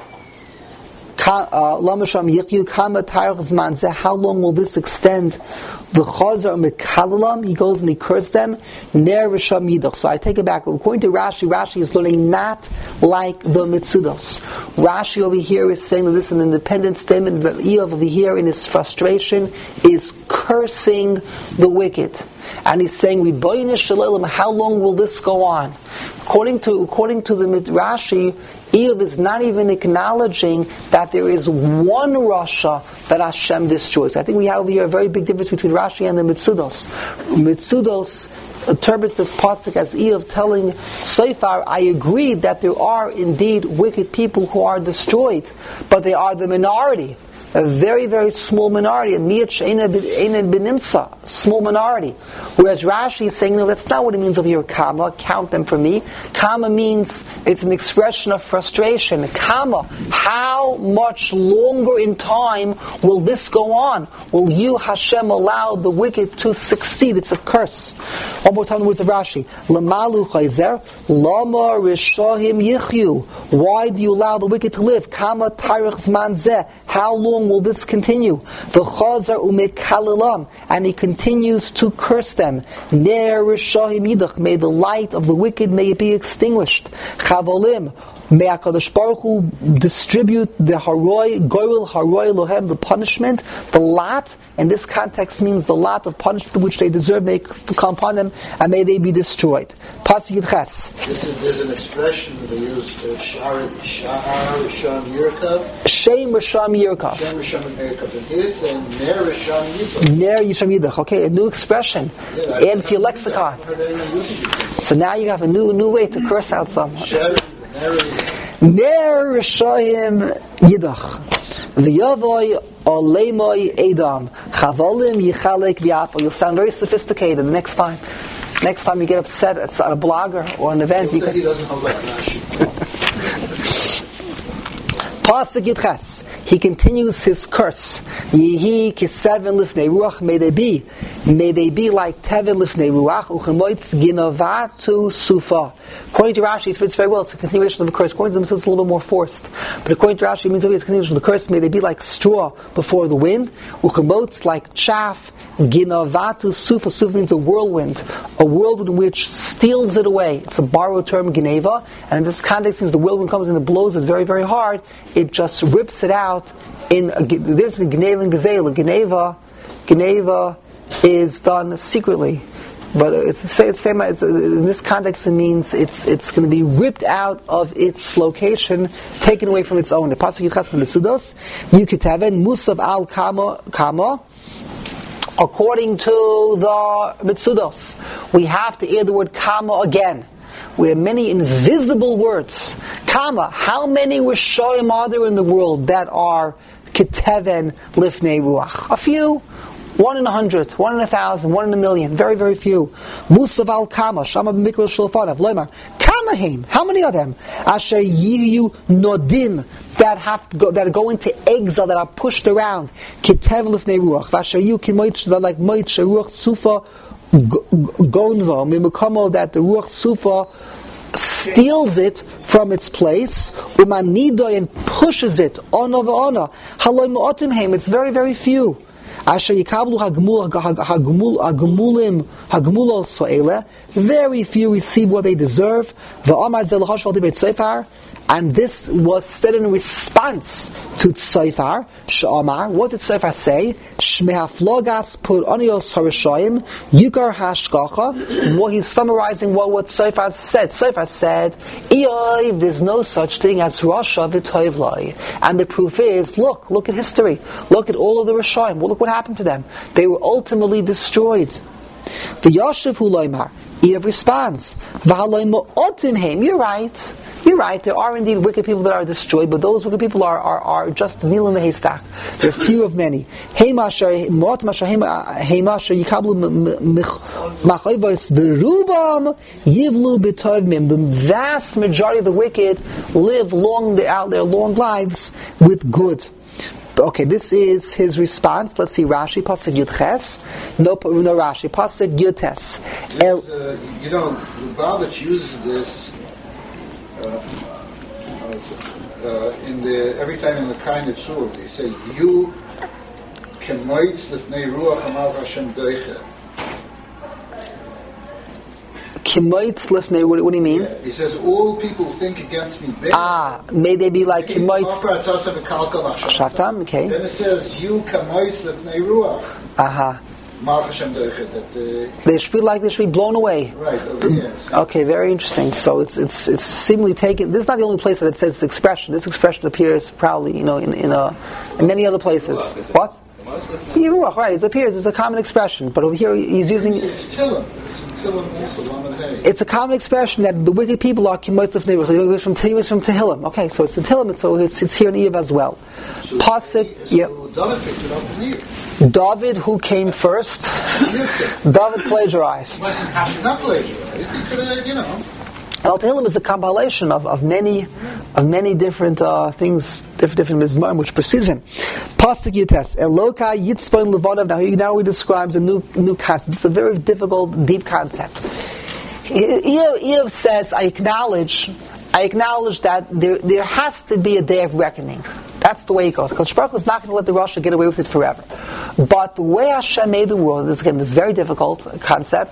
[SPEAKER 1] How long will this extend? The Chazar Mekalalam, he goes and he cursed them. Ner Risham Yidach. So I take it back. According to Rashi, Rashi is learning not like the Mitzudos. Rashi over here is saying that this is an independent statement, that Eov over here in his frustration is cursing the wicked. And he's saying, how long will this go on? According to according to the Rashi, Eov is not even acknowledging that there is one Rasha that Hashem destroys. I think we have over here a very big difference between Rashi and the Mitzudos. Mitzudos interprets this pasuk as Eov telling Seifar, I agree that there are indeed wicked people who are destroyed, but they are the minority. A very, very small minority, a miyat she'ein benimsa, small minority. Whereas Rashi is saying, no, that's not what it means over here, kama, count them for me. Kama means, it's an expression of frustration. Kama, how much longer in time will this go on? Will you, Hashem, allow the wicked to succeed? It's a curse. One more time the words of Rashi. Lamalu chayzer, lama rishahim yichyu. Why do you allow the wicked to live? Kama tarich zman zeh. How long will this continue? V'chazar umekalalam, and he continues to curse them. Ner rishahim yidach, may the light of the wicked may it be extinguished. Chavolim, May HaKadosh Baruch Hu distribute the haroi, goyril haroi lohem, the punishment, the lot, and this context means the lot of punishment which they deserve may come upon them, and may they be destroyed. Pasuk Yud Ches.
[SPEAKER 4] This is, there's an expression they use, uh, Shar Rishon Yirkav.
[SPEAKER 1] Shem Rishon Yirkav.
[SPEAKER 4] Shem Rishon Yirkav. And here's saying Ner Rishon Yidach.
[SPEAKER 1] Ner Yisham Yidach. Okay, a new expression.
[SPEAKER 4] Yeah,
[SPEAKER 1] Add to your lexicon. So now you have a new new way to curse out someone. Ner Rishayim Yidach. V'yavoy olemoy edam. Chavolim yichalek v'yapo. You'll sound very sophisticated the next time. Next time you get upset at a blogger or an event, you can.
[SPEAKER 4] He doesn't know about Rashi.
[SPEAKER 1] Pasuk Yud Ches. He continues his curse. Yehi kiseven lifnei ruach. May they be, may they be like teven lifnei ruach. Uchemoitz ginovatu sufa. According to Rashi, it fits very well. It's a continuation of the curse. According to them, it's a little bit more forced. But according to Rashi, it means it's a continuation of the curse. May they be like straw before the wind. Uchemoitz like chaff. Ginovatu sufa. Sufa means a whirlwind, a whirlwind which steals it away. It's a borrowed term, gineva, and in this context means the whirlwind comes and it blows it very, very hard. It just rips it out. In a, there's the gineva and gazela. Gineva, gineva is done secretly, but it's the same. It's same it's, in this context, it means it's it's going to be ripped out of its location, taken away from its own. The pasuk Yichas Mitzudos, Yukitaven Musav al Kama Kama. According to the Mitzudos, we have to add the word Kama again. We have many invisible words. Kama, how many Rishoyim are there in the world that are Keteven Lifnei Ruach? A few. One in a hundred, one in a thousand, one in a million. Very, very few. Musav al Kama, Shama b'mikra shulfanav, Loimar. Kamahim, how many of them? Asher yiyu nodim, that have to go, that go into exile, that are pushed around. Ketev lifnei ruach. Vasher yiyu kimoitz, that like moitz, ruach sufa gonva, mimukamo, that the ruach sufa steals it from its place, umanidoy, and pushes it, ono v'ona. Haloi mu'otim heim, it's very, very few. Asher yikablu hagmul hagmul hagmulim hagmulos so'ele. Very few receive what they deserve. V'amar zel hashval dibet seifar. And this was said in response to Tzofar. Sh'amar, what did Tzofar say? Shmehaflogas pur onios harishayim yukar hashgacha. Well, he's summarizing what, what Tzofar said. Tzofar said, Iyov, there's no such thing as Rasha v'toivlai. And the proof is, look, look at history. Look at all of the Rishayim. Well, look what happened to them. They were ultimately destroyed. The Yashiv hu loymar. Iyov responds, V'haloi mo'otim heim. You're right. You're right, there are indeed wicked people that are destroyed, but those wicked people are, are, are just a needle in the haystack. They're few of many. The vast majority of the wicked live long out their long lives with good. Okay, this is his response. Let's see Rashi, Pasuk Yud Ches. No, no Rashi, Pasuk Yud Tes.
[SPEAKER 4] Uh, you know, Lubavitch uses this Uh, uh, in the every time in the kind of surah they say you kemoitz lifnei ruach amar Hashem doiche.
[SPEAKER 1] Kemoitz lifnei. What, what do you mean?
[SPEAKER 4] Yeah. He says all people think against me. Bad.
[SPEAKER 1] Ah, may they be like kemoitz. Shavtam. Okay.
[SPEAKER 4] Then it says you kemoitz lifnei ruach.
[SPEAKER 1] Aha.
[SPEAKER 4] That, uh,
[SPEAKER 1] they should be like they should be blown away.
[SPEAKER 4] Right. Okay, yes.
[SPEAKER 1] Okay, very interesting. So it's it's it's seemingly taken. This is not the only place that it says this expression. This expression appears probably, you know, in in, a, in many other places. What? Yeruach, right? It appears. It's a common expression, but over here he's using.
[SPEAKER 4] It's Tillim. It's Tillim also. Lamed Hey.
[SPEAKER 1] It's a common expression that the wicked people are kimoitz lifnei ruach. So it goes from Tillim from Tehillim. Okay, so it's the Tillim. So it's it's here in Iyov as well.
[SPEAKER 4] So,
[SPEAKER 1] Pasuk.
[SPEAKER 4] So
[SPEAKER 1] yeah.
[SPEAKER 4] David picked it up in here.
[SPEAKER 1] David, who came first, David plagiarized.
[SPEAKER 4] Not plagiarized. He could have, you know.
[SPEAKER 1] Al Tehillim is a compilation of, of many of many different uh, things, different different mizmarim which preceded him. Pasuk Yites Eloka Yitzpon Levanav. Now he now he describes a new new concept. It's a very difficult, deep concept. Iyov says, "I acknowledge." I acknowledge that there there has to be a day of reckoning. That's the way it goes. Because Baruch is not going to let the Rasha get away with it forever. But the way Hashem made the world, this again, this very difficult concept.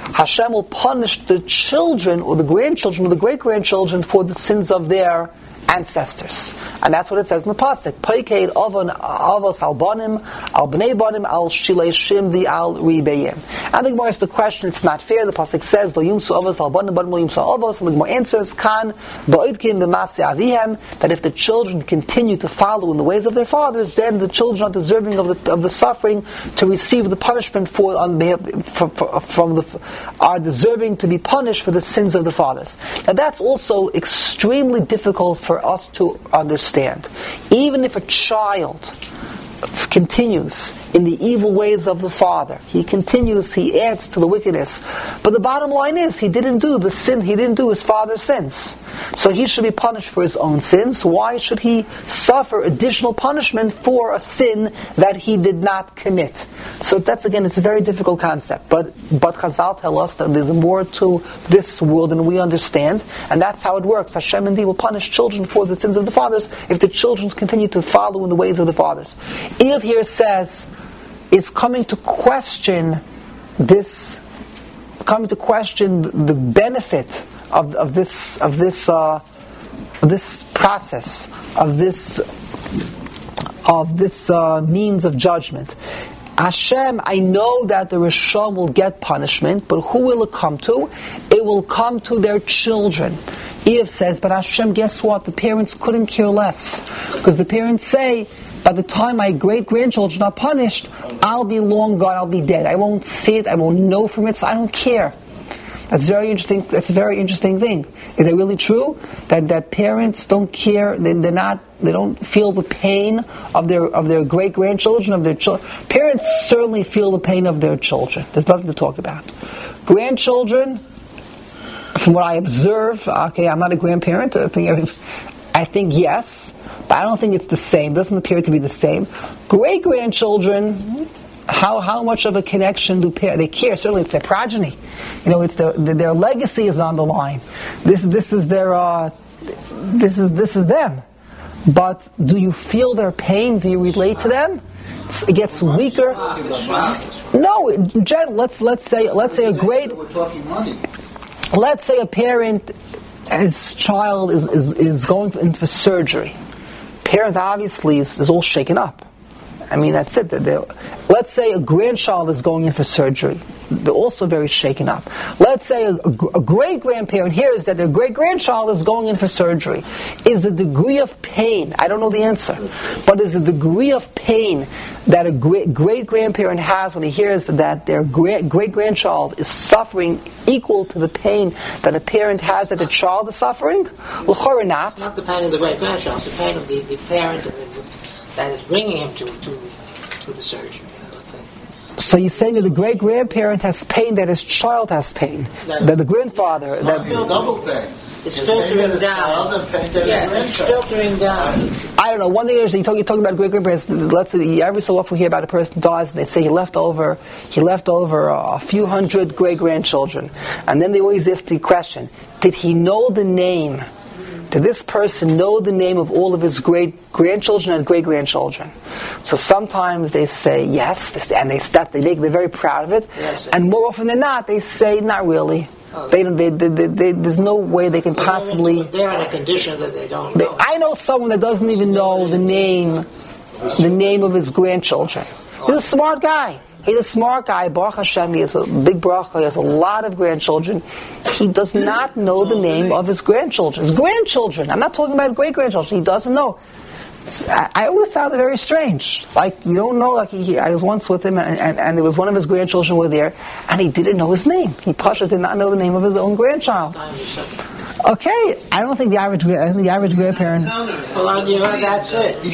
[SPEAKER 1] Hashem will punish the children or the grandchildren or the great-grandchildren for the sins of their ancestors. And that's what it says in the pasuk. Paikeid avon avos albanim al bnei banim al shileshim the al ribeyim. And the Gemara asks the question. It's not fair. The pasuk says lo yumsu avos albanim banim lo yumsu avos. And the Gemara answers kan ba'idkim b'maseh avihem, that if the children continue to follow in the ways of their fathers, then the children are deserving of the of the suffering to receive the punishment for on behalf from, from the are deserving to be punished for the sins of the fathers. Now that's also extremely difficult for us to understand. Even if a child continues in the evil ways of the father, he continues, he adds to the wickedness. But the bottom line is, he didn't do the sin, he didn't do his father's sins. So he should be punished for his own sins. Why should he suffer additional punishment for a sin that he did not commit? So that's, again, it's a very difficult concept. But but Chazal tell us that there's more to this world than we understand, and that's how it works. Hashem indeed will punish children for the sins of the fathers if the children continue to follow in the ways of the fathers. Eov here says, is coming to question this, coming to question the benefit of of this of this uh, of this process of this of this uh, means of judgment. Hashem, I know that the Rishon will get punishment, but who will it come to? It will come to their children. Eov says, but Hashem, guess what? The parents couldn't care less, because the parents say, by the time my great-grandchildren are punished, I'll be long gone, I'll be dead. I won't see it, I won't know from it, so I don't care. That's very interesting. That's a very interesting thing. Is it really true that, that parents don't care? They, they're not. They don't feel the pain of their of their great grandchildren, of their children. Parents certainly feel the pain of their children. There's nothing to talk about. Grandchildren, from what I observe, okay, I'm not a grandparent. I think I think yes, but I don't think it's the same. It doesn't appear to be the same. Great grandchildren. How how much of a connection do parents? They care. Certainly, it's their progeny. You know, it's their their legacy is on the line. This this is their uh, this is this is them. But do you feel their pain? Do you relate to them? It's, it gets weaker. No, Jen, let's let's say let's say a great.
[SPEAKER 4] We're talking money.
[SPEAKER 1] Let's say a parent, his child is is, is going in for surgery. Parent obviously is, is all shaken up. I mean, that's it. They're, they're, let's say a grandchild is going in for surgery. They're also very shaken up. Let's say a, a, a great-grandparent hears that their great-grandchild is going in for surgery. Is the degree of pain, I don't know the answer, but is the degree of pain that a great, great-grandparent has when he hears that their great, great-grandchild is suffering equal to the pain that a parent has that the child is suffering? L'chora not.
[SPEAKER 3] It's not the pain of the great-grandchild, it's the pain of the, the parent and the, that is bringing him to, to, to the surgery.
[SPEAKER 1] So you're saying that the great-grandparent has pain, that his child has pain, that, that the grandfather... That,
[SPEAKER 4] double pain.
[SPEAKER 3] It's filtering down. Yeah, it's filtering down.
[SPEAKER 1] I don't know. One thing is, you talk, you're talking about great-grandparents. Let's say every so often we hear about a person dies, and they say he left over, he left over a few hundred great-grandchildren, and then they always ask the question: did he know the name? Did this person know the name of all of his great-grandchildren and great-grandchildren? So sometimes they say yes, and they start, they make, they're very proud of it. Yes, and more often than not, they say not really. Oh, they don't. They, they, they, they, there's no way they can possibly.
[SPEAKER 3] They're in a condition that they don't know.
[SPEAKER 1] They, I know someone that doesn't even know the name, the name of his grandchildren. He's a smart guy. He's a smart guy. Baruch Hashem, he has a big bracha. He has a lot of grandchildren. He does not know the name of his grandchildren. His grandchildren. I'm not talking about great-grandchildren. He doesn't know. I, I always found it very strange. Like, you don't know, like, he, I was once with him, and, and, and there was one of his grandchildren were there, and he didn't know his name. He Pasha did not know the name of his own grandchild. Okay, I don't think the average, I think the average grandparent.
[SPEAKER 3] Well, that's it.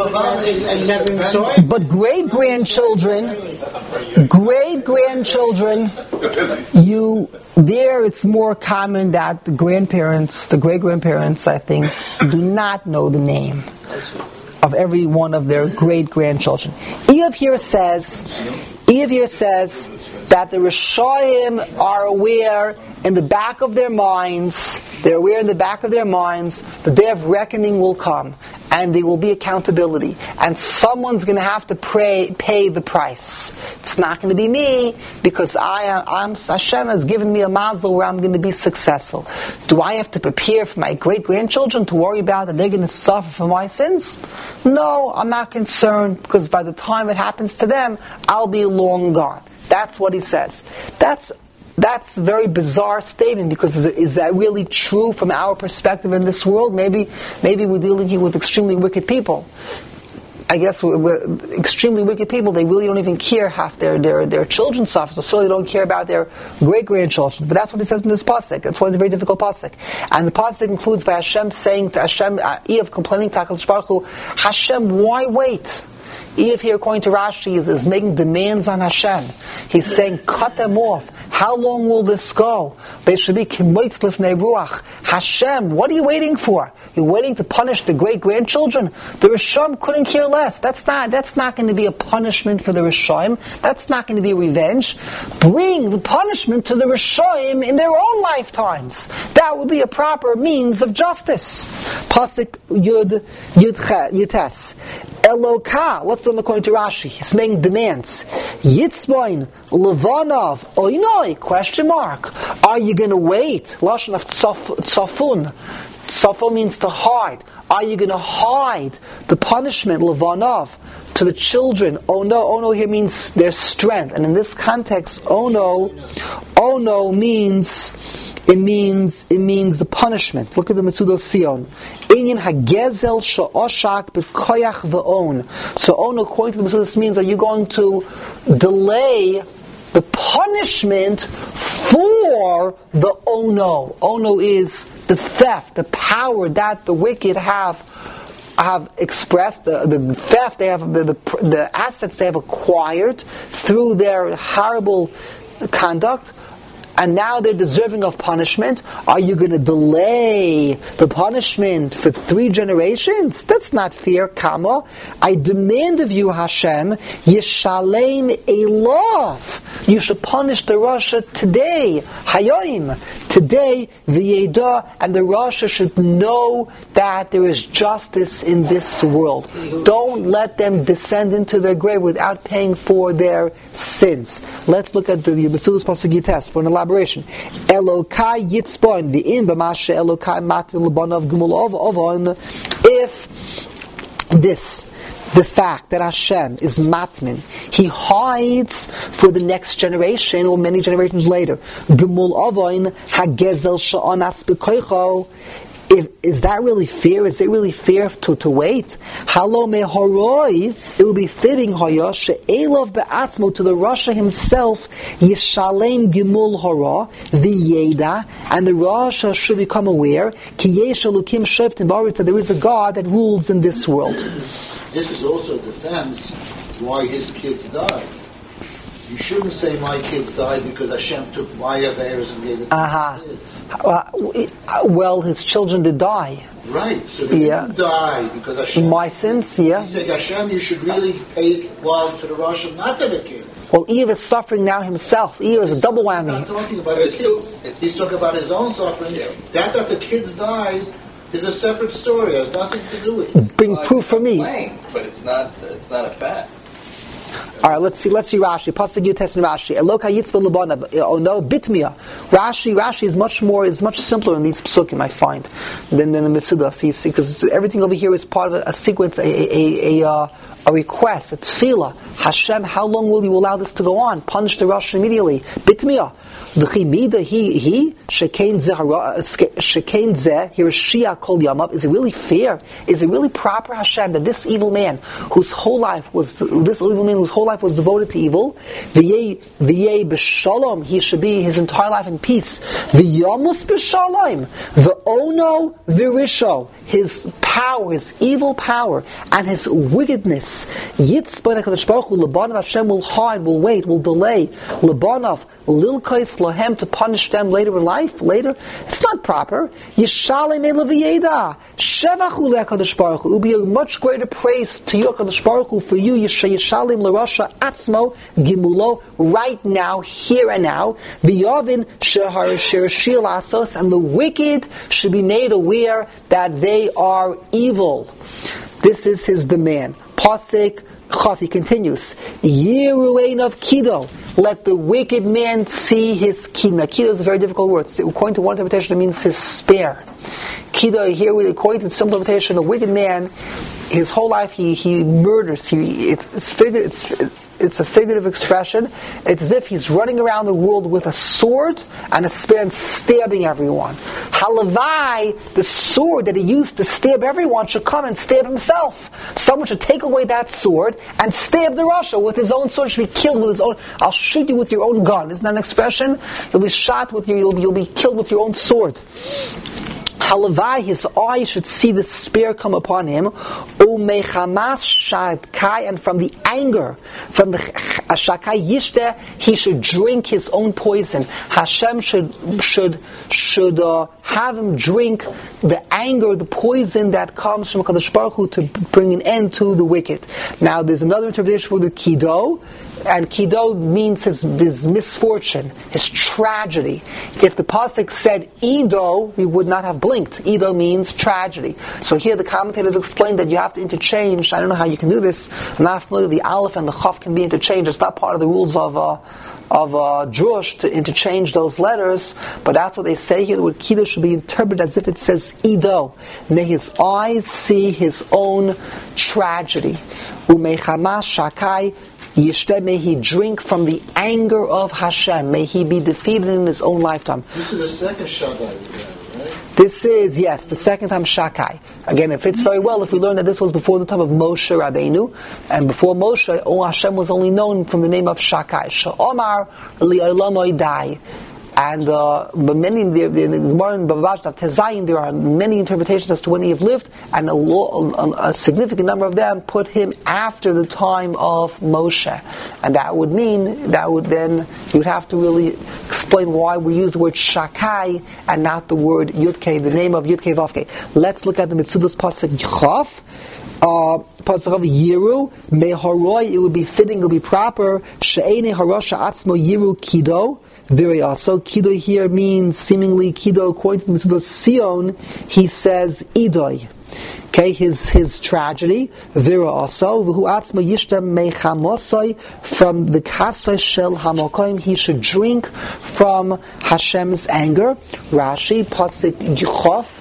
[SPEAKER 1] But, but great grandchildren, great grandchildren, you there it's more common that the grandparents, the great grandparents, I think, do not know the name of every one of their great grandchildren. Eov here says, Eov here says that the Rishayim are aware in the back of their minds, they're aware in the back of their minds, the day of reckoning will come. and there will be accountability, and someone's going to have to pray, pay the price. It's not going to be me, because I am, I'm, Hashem has given me a mazel where I'm going to be successful. Do I have to prepare for my great-grandchildren to worry about that they're going to suffer for my sins? No, I'm not concerned, because by the time it happens to them, I'll be long gone. That's what he says. That's That's a very bizarre statement, because is, is that really true from our perspective in this world? Maybe maybe we're dealing here with extremely wicked people. I guess we're, we're extremely wicked people. They really don't even care half their their, their children suffer, so certainly don't care about their great-grandchildren. But that's what he says in this pasuk. That's why it's a very difficult pasuk. And the pasuk includes by Hashem saying to Hashem, uh, Eve complaining to HaKadosh Baruch Hu, Hashem, why wait? Eve here, according to Rashi, is, is making demands on Hashem. He's saying, cut them off. How long will this go? They should be kimoitz lifnei ruach. Hashem, what are you waiting for? You're waiting to punish the great-grandchildren? The Rishon couldn't care less. That's not, that's not going to be a punishment for the Rishon. That's not going to be revenge. Bring the punishment to the Rishon in their own lifetimes. That would be a proper means of justice. Pasuk Yud, Yud, Yutes. Eloka, let's learn according to Rashi. He's making demands. Yitzboin, Levanov, Oinoi, question mark. Are you going to wait? Lashon of Tzafun. Tzafun means to hide. Are you going to hide the punishment, Levanov, to the children? Oh no, oh no here means their strength. And in this context, oh no, oh no means... It means it means the punishment. Look at the Metzudos Sion. Inyan hagezel she'oshak b'koyach v'on. So on, according to the Metzudos, means, are you going to delay the punishment for the ono? Ono is the theft, the power that the wicked have have expressed, the, the theft they have, the, the the assets they have acquired through their horrible conduct. And now they're deserving of punishment. Are you going to delay the punishment for three generations? That's not fair, Kama. I demand of you, Hashem, Yeshalem Elov. You should punish the Rasha today, Hayoim, today, V'yeda, and the Rasha should know that there is justice in this world. Don't let them descend into their grave without paying for their sins. Let's look at the Metzudos Pasuk Yites for an elaboration. Elokai yitzboin the in b'mashe Elokai matrin l'banav gumul ovon. If this, the fact that Hashem is matmin, He hides for the next generation or many generations later. Gumul ovon hagezel sha'anas b'koicho. If, is that really fair? Is it really fair to, to wait? Halo mehoroi, it would be fitting hoya she'elov be'atzmo, to the Rasha himself, yishalem gimul hora v'yeda, and the Rasha should become aware ki yesh elukim shoftim ba'aretz, that there is a God that rules in this world.
[SPEAKER 4] This is also defense why his kids died. You shouldn't say my kids died because Hashem took my affairs and gave it to uh-huh. my kids.
[SPEAKER 1] Uh, well, his children did die.
[SPEAKER 4] Right, so they yeah. didn't die because Hashem...
[SPEAKER 1] My sins, yeah.
[SPEAKER 4] He said, Hashem, you should really pay well to the Russian, not to the kids.
[SPEAKER 1] Well, Eve is suffering now himself. Eve is a double whammy.
[SPEAKER 4] He's not talking about the kids. He's talking about his own suffering. Yeah. That that the kids died is a separate story. It has nothing to do with it.
[SPEAKER 1] Bring
[SPEAKER 5] well,
[SPEAKER 1] proof for me.
[SPEAKER 5] Complain, but it's not, it's not a fact.
[SPEAKER 1] All right, let's see. Let's see Rashi. Pasuk Yutes and Rashi. Eloka yitzvah lebanav. Oh no, bitmia. Rashi. Rashi is much more, is much simpler in these psukim, I find, than than the Metzudos. Because everything over here is part of a, a sequence, a a a, a, a request, a tefillah. Hashem, how long will you allow this to go on? Punish the Rosh immediately. Bitmia. V'chimida he he shekain zeh shekain zeh here is Shia kol yamav. Is it really fair? Is it really proper, Hashem, that this evil man, whose whole life was this evil man whose whole life was devoted to evil, v'yei v'yei b'shalom, he should be his entire life in peace. V'yamus b'shalom, v'ono v'risho, his power, his evil power, and his wickedness. Yitzban HaKadosh Baruch Hu Lebanav, Hashem will hide, will wait, will delay. Lebanav lilkais lahem, to punish them later in life. Later, it's not proper. Yishalem elaviyeda shevachu leHaKadosh Baruch Hu. It will be a much greater praise to you, HaKadosh Baruch Hu, for you. Yishalem l'Rasha atzmo gimulo, right now, here and now. V'yavin shehar shirashil asos, and the wicked should be made aware that they are evil. This is his demand. Pasik Chaf, he continues, Yiruein of Kido, let the wicked man see his Kido. Now, Kido is a very difficult word. According to one interpretation, it means his spare. Kido, here, according to the simple interpretation, a wicked man, his whole life he, he murders. He, it's, it's, figure, it's, it's a figurative expression. It's as if he's running around the world with a sword and a spear and stabbing everyone. Halavai, the sword that he used to stab everyone, should come and stab himself. Someone should take away that sword and stab the Russia with his own sword. Should be killed with his own. I'll shoot you with your own gun. Isn't that an expression? You'll be shot with your. You'll, you'll be killed with your own sword. Halavai, his eye should see the spear come upon him. Umechamas shakai, and from the anger, from the shakai yishte, he should drink his own poison. Hashem should should should uh, have him drink the anger, the poison that comes from HaKadosh Baruch Hu to bring an end to the wicked. Now, there's another interpretation for the Kido. And Kido means his, his misfortune, his tragedy. If the pasuk said Ido, we would not have blinked. Ido means tragedy. So here the commentators explain that you have to interchange. I don't know how you can do this. I'm not familiar. The Aleph and the Chaf can be interchanged. It's not part of the rules of uh, of uh, Drush to interchange those letters, but that's what they say here. The word Kido should be interpreted as if it says Ido. May his eyes see his own tragedy. Umechamas shakai Yishte, may he drink from the anger of Hashem. May he be defeated in his own lifetime.
[SPEAKER 4] This is the second Shaddai, right?
[SPEAKER 1] This is, yes, the second time Shakai. Again, it fits very well if we learn that this was before the time of Moshe Rabbeinu, and before Moshe, oh, Hashem was only known from the name of Shakai. Sha'omar li'olam oidai. And uh, but many in the Gemara in Bava Basra Tezayin, there are many interpretations as to when he have lived, and a, a, a significant number of them put him after the time of Moshe, and that would mean that would then you would have to really explain why we use the word Shakai and not the word Yudke, the name of Yudke Vavke. Let's look at the Mitzudas pasuk Chaf. Uh, pasuk of Yiru Meharoi. It would be fitting, it would be proper. She'ene Harasha Atzmo Yiru Kido. Very also, Kido here means seemingly Kido, according to the Sion, he says Idoi. Okay, his his tragedy. Vera also, V'hu atzma yishtem mechamosoi, from the kasoi shel hamokoim, he should drink from Hashem's anger. Rashi, pasuk Yichof.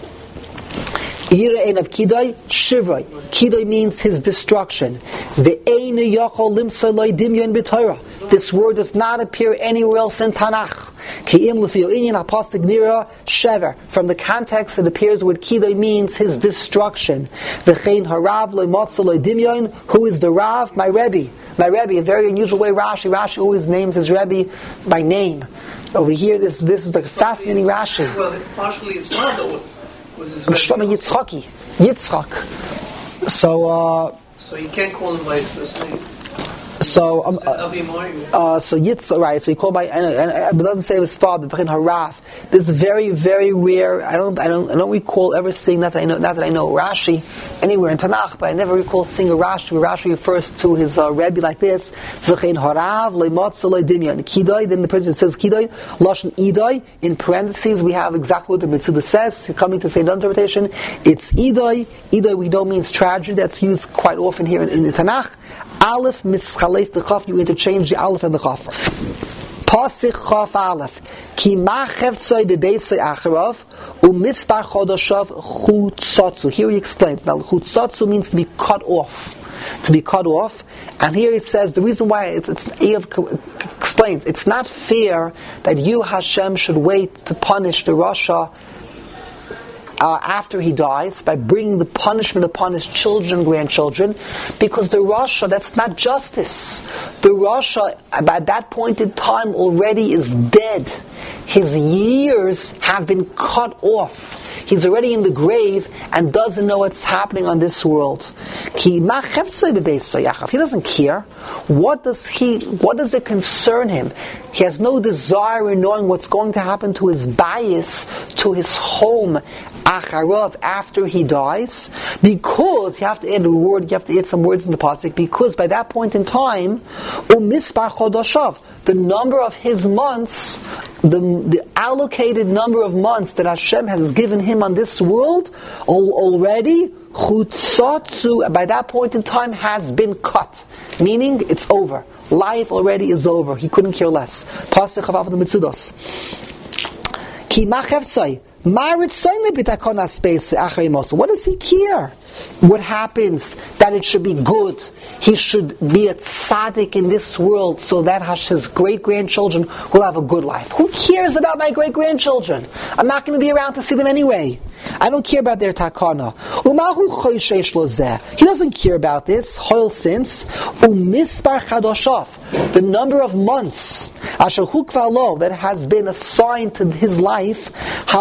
[SPEAKER 1] Yirein of Kidoi, Shivroi. Kidoi means his destruction. Ve'einu yachol limsoi loy dimyon b'Torah. This word does not appear anywhere else in Tanakh. Ki'im l'fil inyan ha'pasuk nira shever. From the context, it appears the word Kidoi means his destruction. V'chein harav loy motzo loy dimyon. Who is the Rav? My Rebbe. My Rebbe. A very unusual way Rashi. Rashi always names his Rebbe by name. Over here, this this is the fascinating Rashi.
[SPEAKER 2] Well, partially it's not though.
[SPEAKER 1] Shlomo Yitzchaki, Yitzchak. So, uh,
[SPEAKER 2] so you can't call him by his first name.
[SPEAKER 1] So, um, uh, uh, so Yitzchak, right? So he called by, and, and, and it doesn't say his father. Harav. This is very, very rare. I don't, I don't, I don't recall ever seeing that. I know, not that I know Rashi anywhere in Tanakh, but I never recall seeing a Rashi where Rashi refers to his uh, Rebbe like this. V'chein harav leimotz leidimyon kidoi. Then the person says kidoi lashon idoi. In parentheses, we have exactly what the Mitzuda says. Coming to say the interpretation, it's idoi. Idoi we know means tragedy. That's used quite often here in, in the Tanakh. Aleph mischalef b'chaf, you interchange the aleph and the chaf. Pasik chaf aleph. Ki ma chevtzoi bebeisoi acharav u'mispar chodoshav chutzotzu. Here he explains. Now chutzotzu means to be cut off. To be cut off. And here he says the reason why it's, it's he explains it's not fair that you Hashem should wait to punish the Rasha Uh, after he dies, by bringing the punishment upon his children and grandchildren, because the Rasha, that's not justice. The Rasha, by that point in time, already is dead. His years have been cut off. He's already in the grave and doesn't know what's happening on this world. He doesn't care. What does he? What does it concern him? He has no desire in knowing what's going to happen to his bias, to his home, acharav, after he dies, because you have to add a word. You have to add some words in the pasuk. Because by that point in time, umispar chodoshav, the number of his months, the, the allocated number of months that Hashem has given him on this world al- already, chutzatzu, by that point in time, has been cut. Meaning, it's over. Life already is over. He couldn't care less. Pasuk Chavav the Mitzudos. Ki machevtzai. What does he care? What happens? That it should be good. He should be a tzaddik in this world so that his great-grandchildren will have a good life. Who cares about my great-grandchildren? I'm not going to be around to see them anyway. I don't care about their takana. He doesn't care about this. Since the number of months that has been assigned to his life,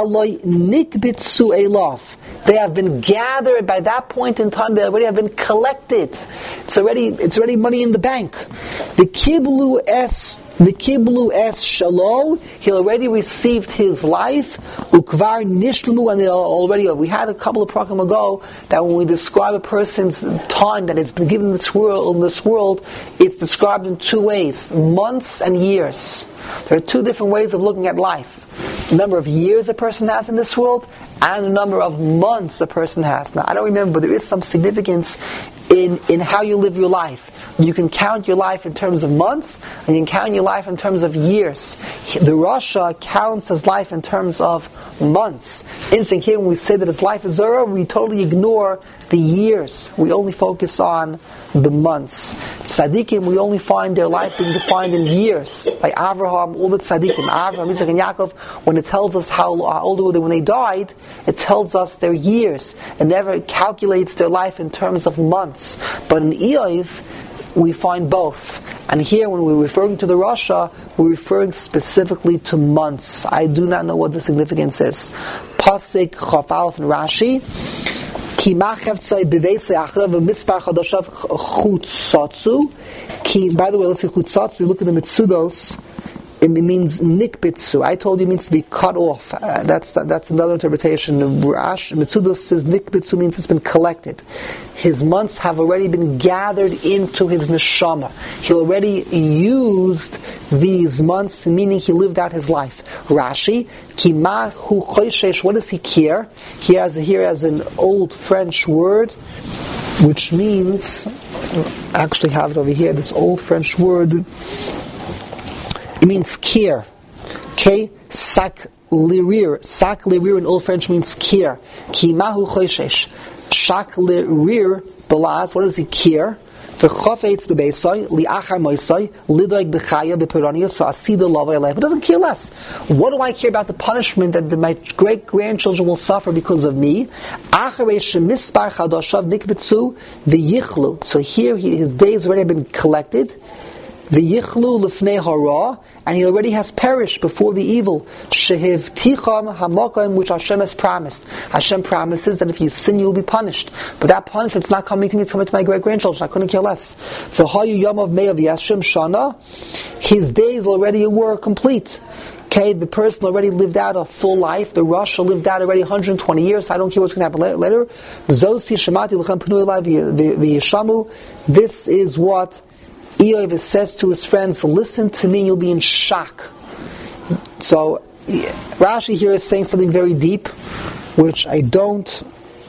[SPEAKER 1] they have been gathered by that point in time. They already have been collected. It's already it's already money in the bank. The kiblu es the kiblu es shalo. He already received his life. Ukvar nishlmu, and they already. We had a couple of program ago that when we describe a person's time that it's been given in this world, in this world, it's described in two ways: months and years. There are two different ways of looking at life. The number of years a person has in this world and the number of months a person has. Now, I don't remember, but there is some significance in, in how you live your life. You can count your life in terms of months, and you can count your life in terms of years. The Rasha counts his life in terms of months. Interesting, here when we say that his life is over, we totally ignore the years. We only focus on the months. Tzaddikim, we only find their life being defined in years. Like Avraham, all the tzaddikim, Avraham, Yitzchak, and Yaakov, when it tells us how, how old were they when they died, it tells us their years. It never calculates their life in terms of months. But in Eiv, we find both. And here, when we're referring to the Rasha, we're referring specifically to months. I do not know what the significance is. Pasuk Chaf Aleph and Rashi. Ki machevtzai b'veisei achrav v'mitzpar chadashav chutzatzu. Ki, by the way, let's see chutzatzu. Look at the Mitzudos. It means nikbitzu. I told you it means to be cut off. Uh, that's that's another interpretation. Rash Mitzudos says nikbitzu means it's been collected. His months have already been gathered into his neshama. He already used these months, meaning he lived out his life. Rashi, kima hu choishesh. What does he care? He has here as an old French word, which means, I actually have it over here. This old French word. It means care. Okay? Sak lirir. Sak lirir in Old French means care. Ki mahu choishesh. Shak lirir belaz. What does he care? V'chofetz b'beisai, li'achar moisai, lidoig b'chaya b'pirania, so asida lavai leif. It doesn't care less. What do I care about the punishment that the, my great-grandchildren will suffer because of me? Acharei shemispar chadashav nikbitzu v'yichlu. So here he, his days already have been collected. The yichlu lefnei hara, and he already has perished before the evil. Shehiv ticham hamakam, which Hashem has promised. Hashem promises that if you sin, you'll be punished. But that punishment's not coming to me; it's coming to my great grandchildren. I couldn't care less. So hayu yamav me'av yashim shana, his days already were complete. Okay, the person already lived out a full life. The Rasha lived out already one hundred twenty years. I don't care what's going to happen later. Zosi shemati l'chem penu elai v'yishamu. This is what Eiv says to his friends, listen to me, you'll be in shock. So, Rashi here is saying something very deep, which I don't,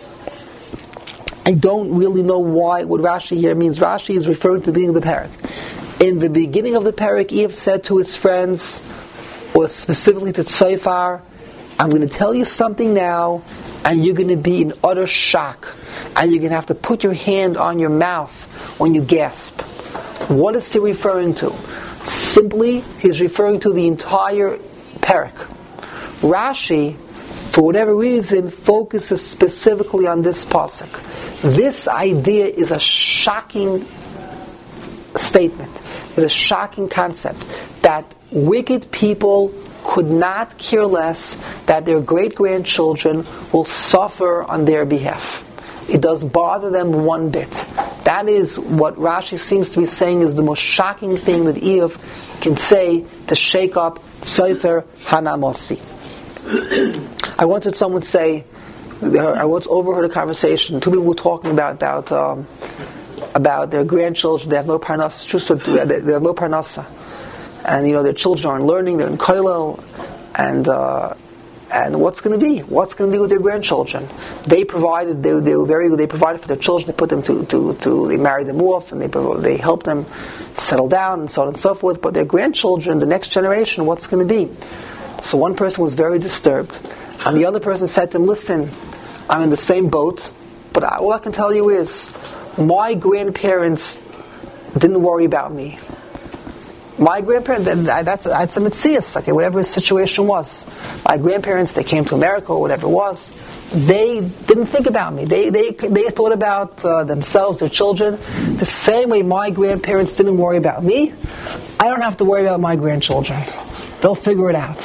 [SPEAKER 1] I don't really know why, what Rashi here means. Rashi is referring to the beginning of the parak. In the beginning of the parak, Eiv said to his friends, or specifically to Tzofar, I'm going to tell you something now, and you're going to be in utter shock. And you're going to have to put your hand on your mouth when you gasp. What is he referring to? Simply, he's referring to the entire parak. Rashi, for whatever reason, focuses specifically on this pasuk. This idea is a shocking statement. It's a shocking concept that wicked people could not care less that their great-grandchildren will suffer on their behalf. It doesn't bother them one bit. That is what Rashi seems to be saying is the most shocking thing that Eiv can say to shake up Tzofar Hanamosi. I once heard someone say, I once overheard a conversation, two people were talking about about, um, about their grandchildren. They have no parnasa. True, so they have no parnasa. And you know, their children aren't learning, they're in kollel, and uh, and what's going to be? What's going to be with their grandchildren? They provided. They, they were very. They provided for their children. They put them to, to, to they married them off, and they they helped them settle down, and so on and so forth. But their grandchildren, the next generation, what's going to be? So one person was very disturbed, and the other person said to him, "Listen, I'm in the same boat, but I, all I can tell you is, my grandparents didn't worry about me. My grandparents, that's, that's a mitzias, okay, whatever his situation was. My grandparents, they came to America or whatever it was, they didn't think about me. They they they thought about uh, themselves, their children, the same way my grandparents didn't worry about me. I don't have to worry about my grandchildren. They'll figure it out."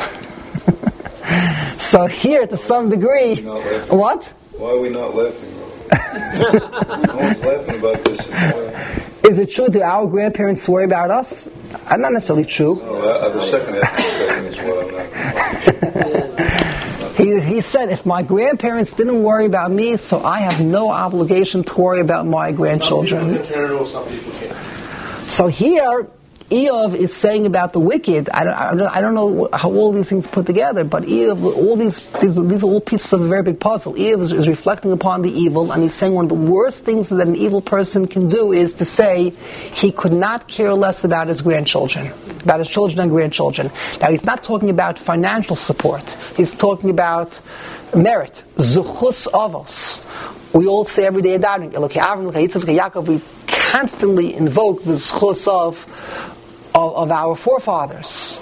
[SPEAKER 1] So here, to some degree, what?
[SPEAKER 6] Why are we not laughing? No one's laughing about this.
[SPEAKER 1] Is it true that our grandparents worry about us? Uh, not necessarily true.
[SPEAKER 6] No, uh, the second aspect is what I'm not.
[SPEAKER 1] he, he said, if my grandparents didn't worry about me, so I have no obligation to worry about my grandchildren.
[SPEAKER 2] Some people can turn it, some people can't.
[SPEAKER 1] So here, Eov is saying about the wicked. I don't, I don't, I don't know how all these things put together, but Eov, all these, these, these are all pieces of a very big puzzle. Eov is, is reflecting upon the evil, and he's saying one of the worst things that an evil person can do is to say he could not care less about his grandchildren, about his children and grandchildren. Now, he's not talking about financial support. He's talking about merit, zuchus avos. We all say every day, we constantly invoke the zuchus of Of, of our forefathers.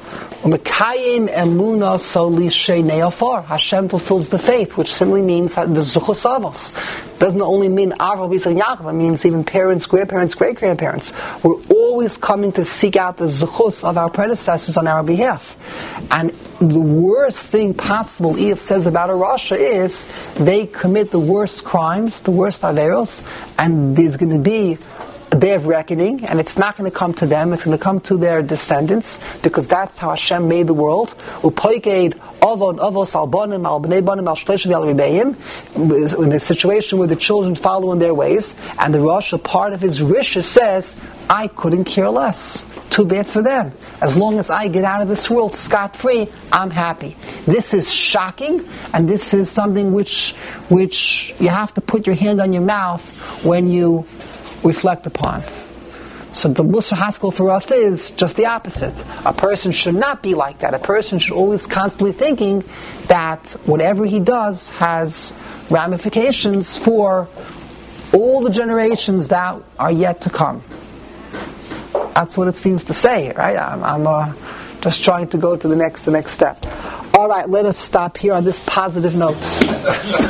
[SPEAKER 1] Hashem fulfills the faith, which simply means the zuchus avos. Doesn't only mean Avraham, Yitzchak, Yaakov. It means even parents, grandparents, great-grandparents. We're always coming to seek out the zuchus of our predecessors on our behalf. And the worst thing possible, Eov says about a Rasha, is they commit the worst crimes, the worst averos, and there's going to be a day of reckoning, and it's not going to come to them, it's going to come to their descendants, because that's how Hashem made the world. In a situation where the children follow in their ways, and the Rosh, a part of his Risha, says, I couldn't care less. Too bad for them. As long as I get out of this world scot-free, I'm happy. This is shocking, and this is something which, which you have to put your hand on your mouth when you reflect upon. So the Musar Haskell for us is just the opposite. A person should not be like that. A person should always constantly thinking that whatever he does has ramifications for all the generations that are yet to come. That's what it seems to say, right? I'm, I'm uh, just trying to go to the next, the next step. All right, let us stop here on this positive note.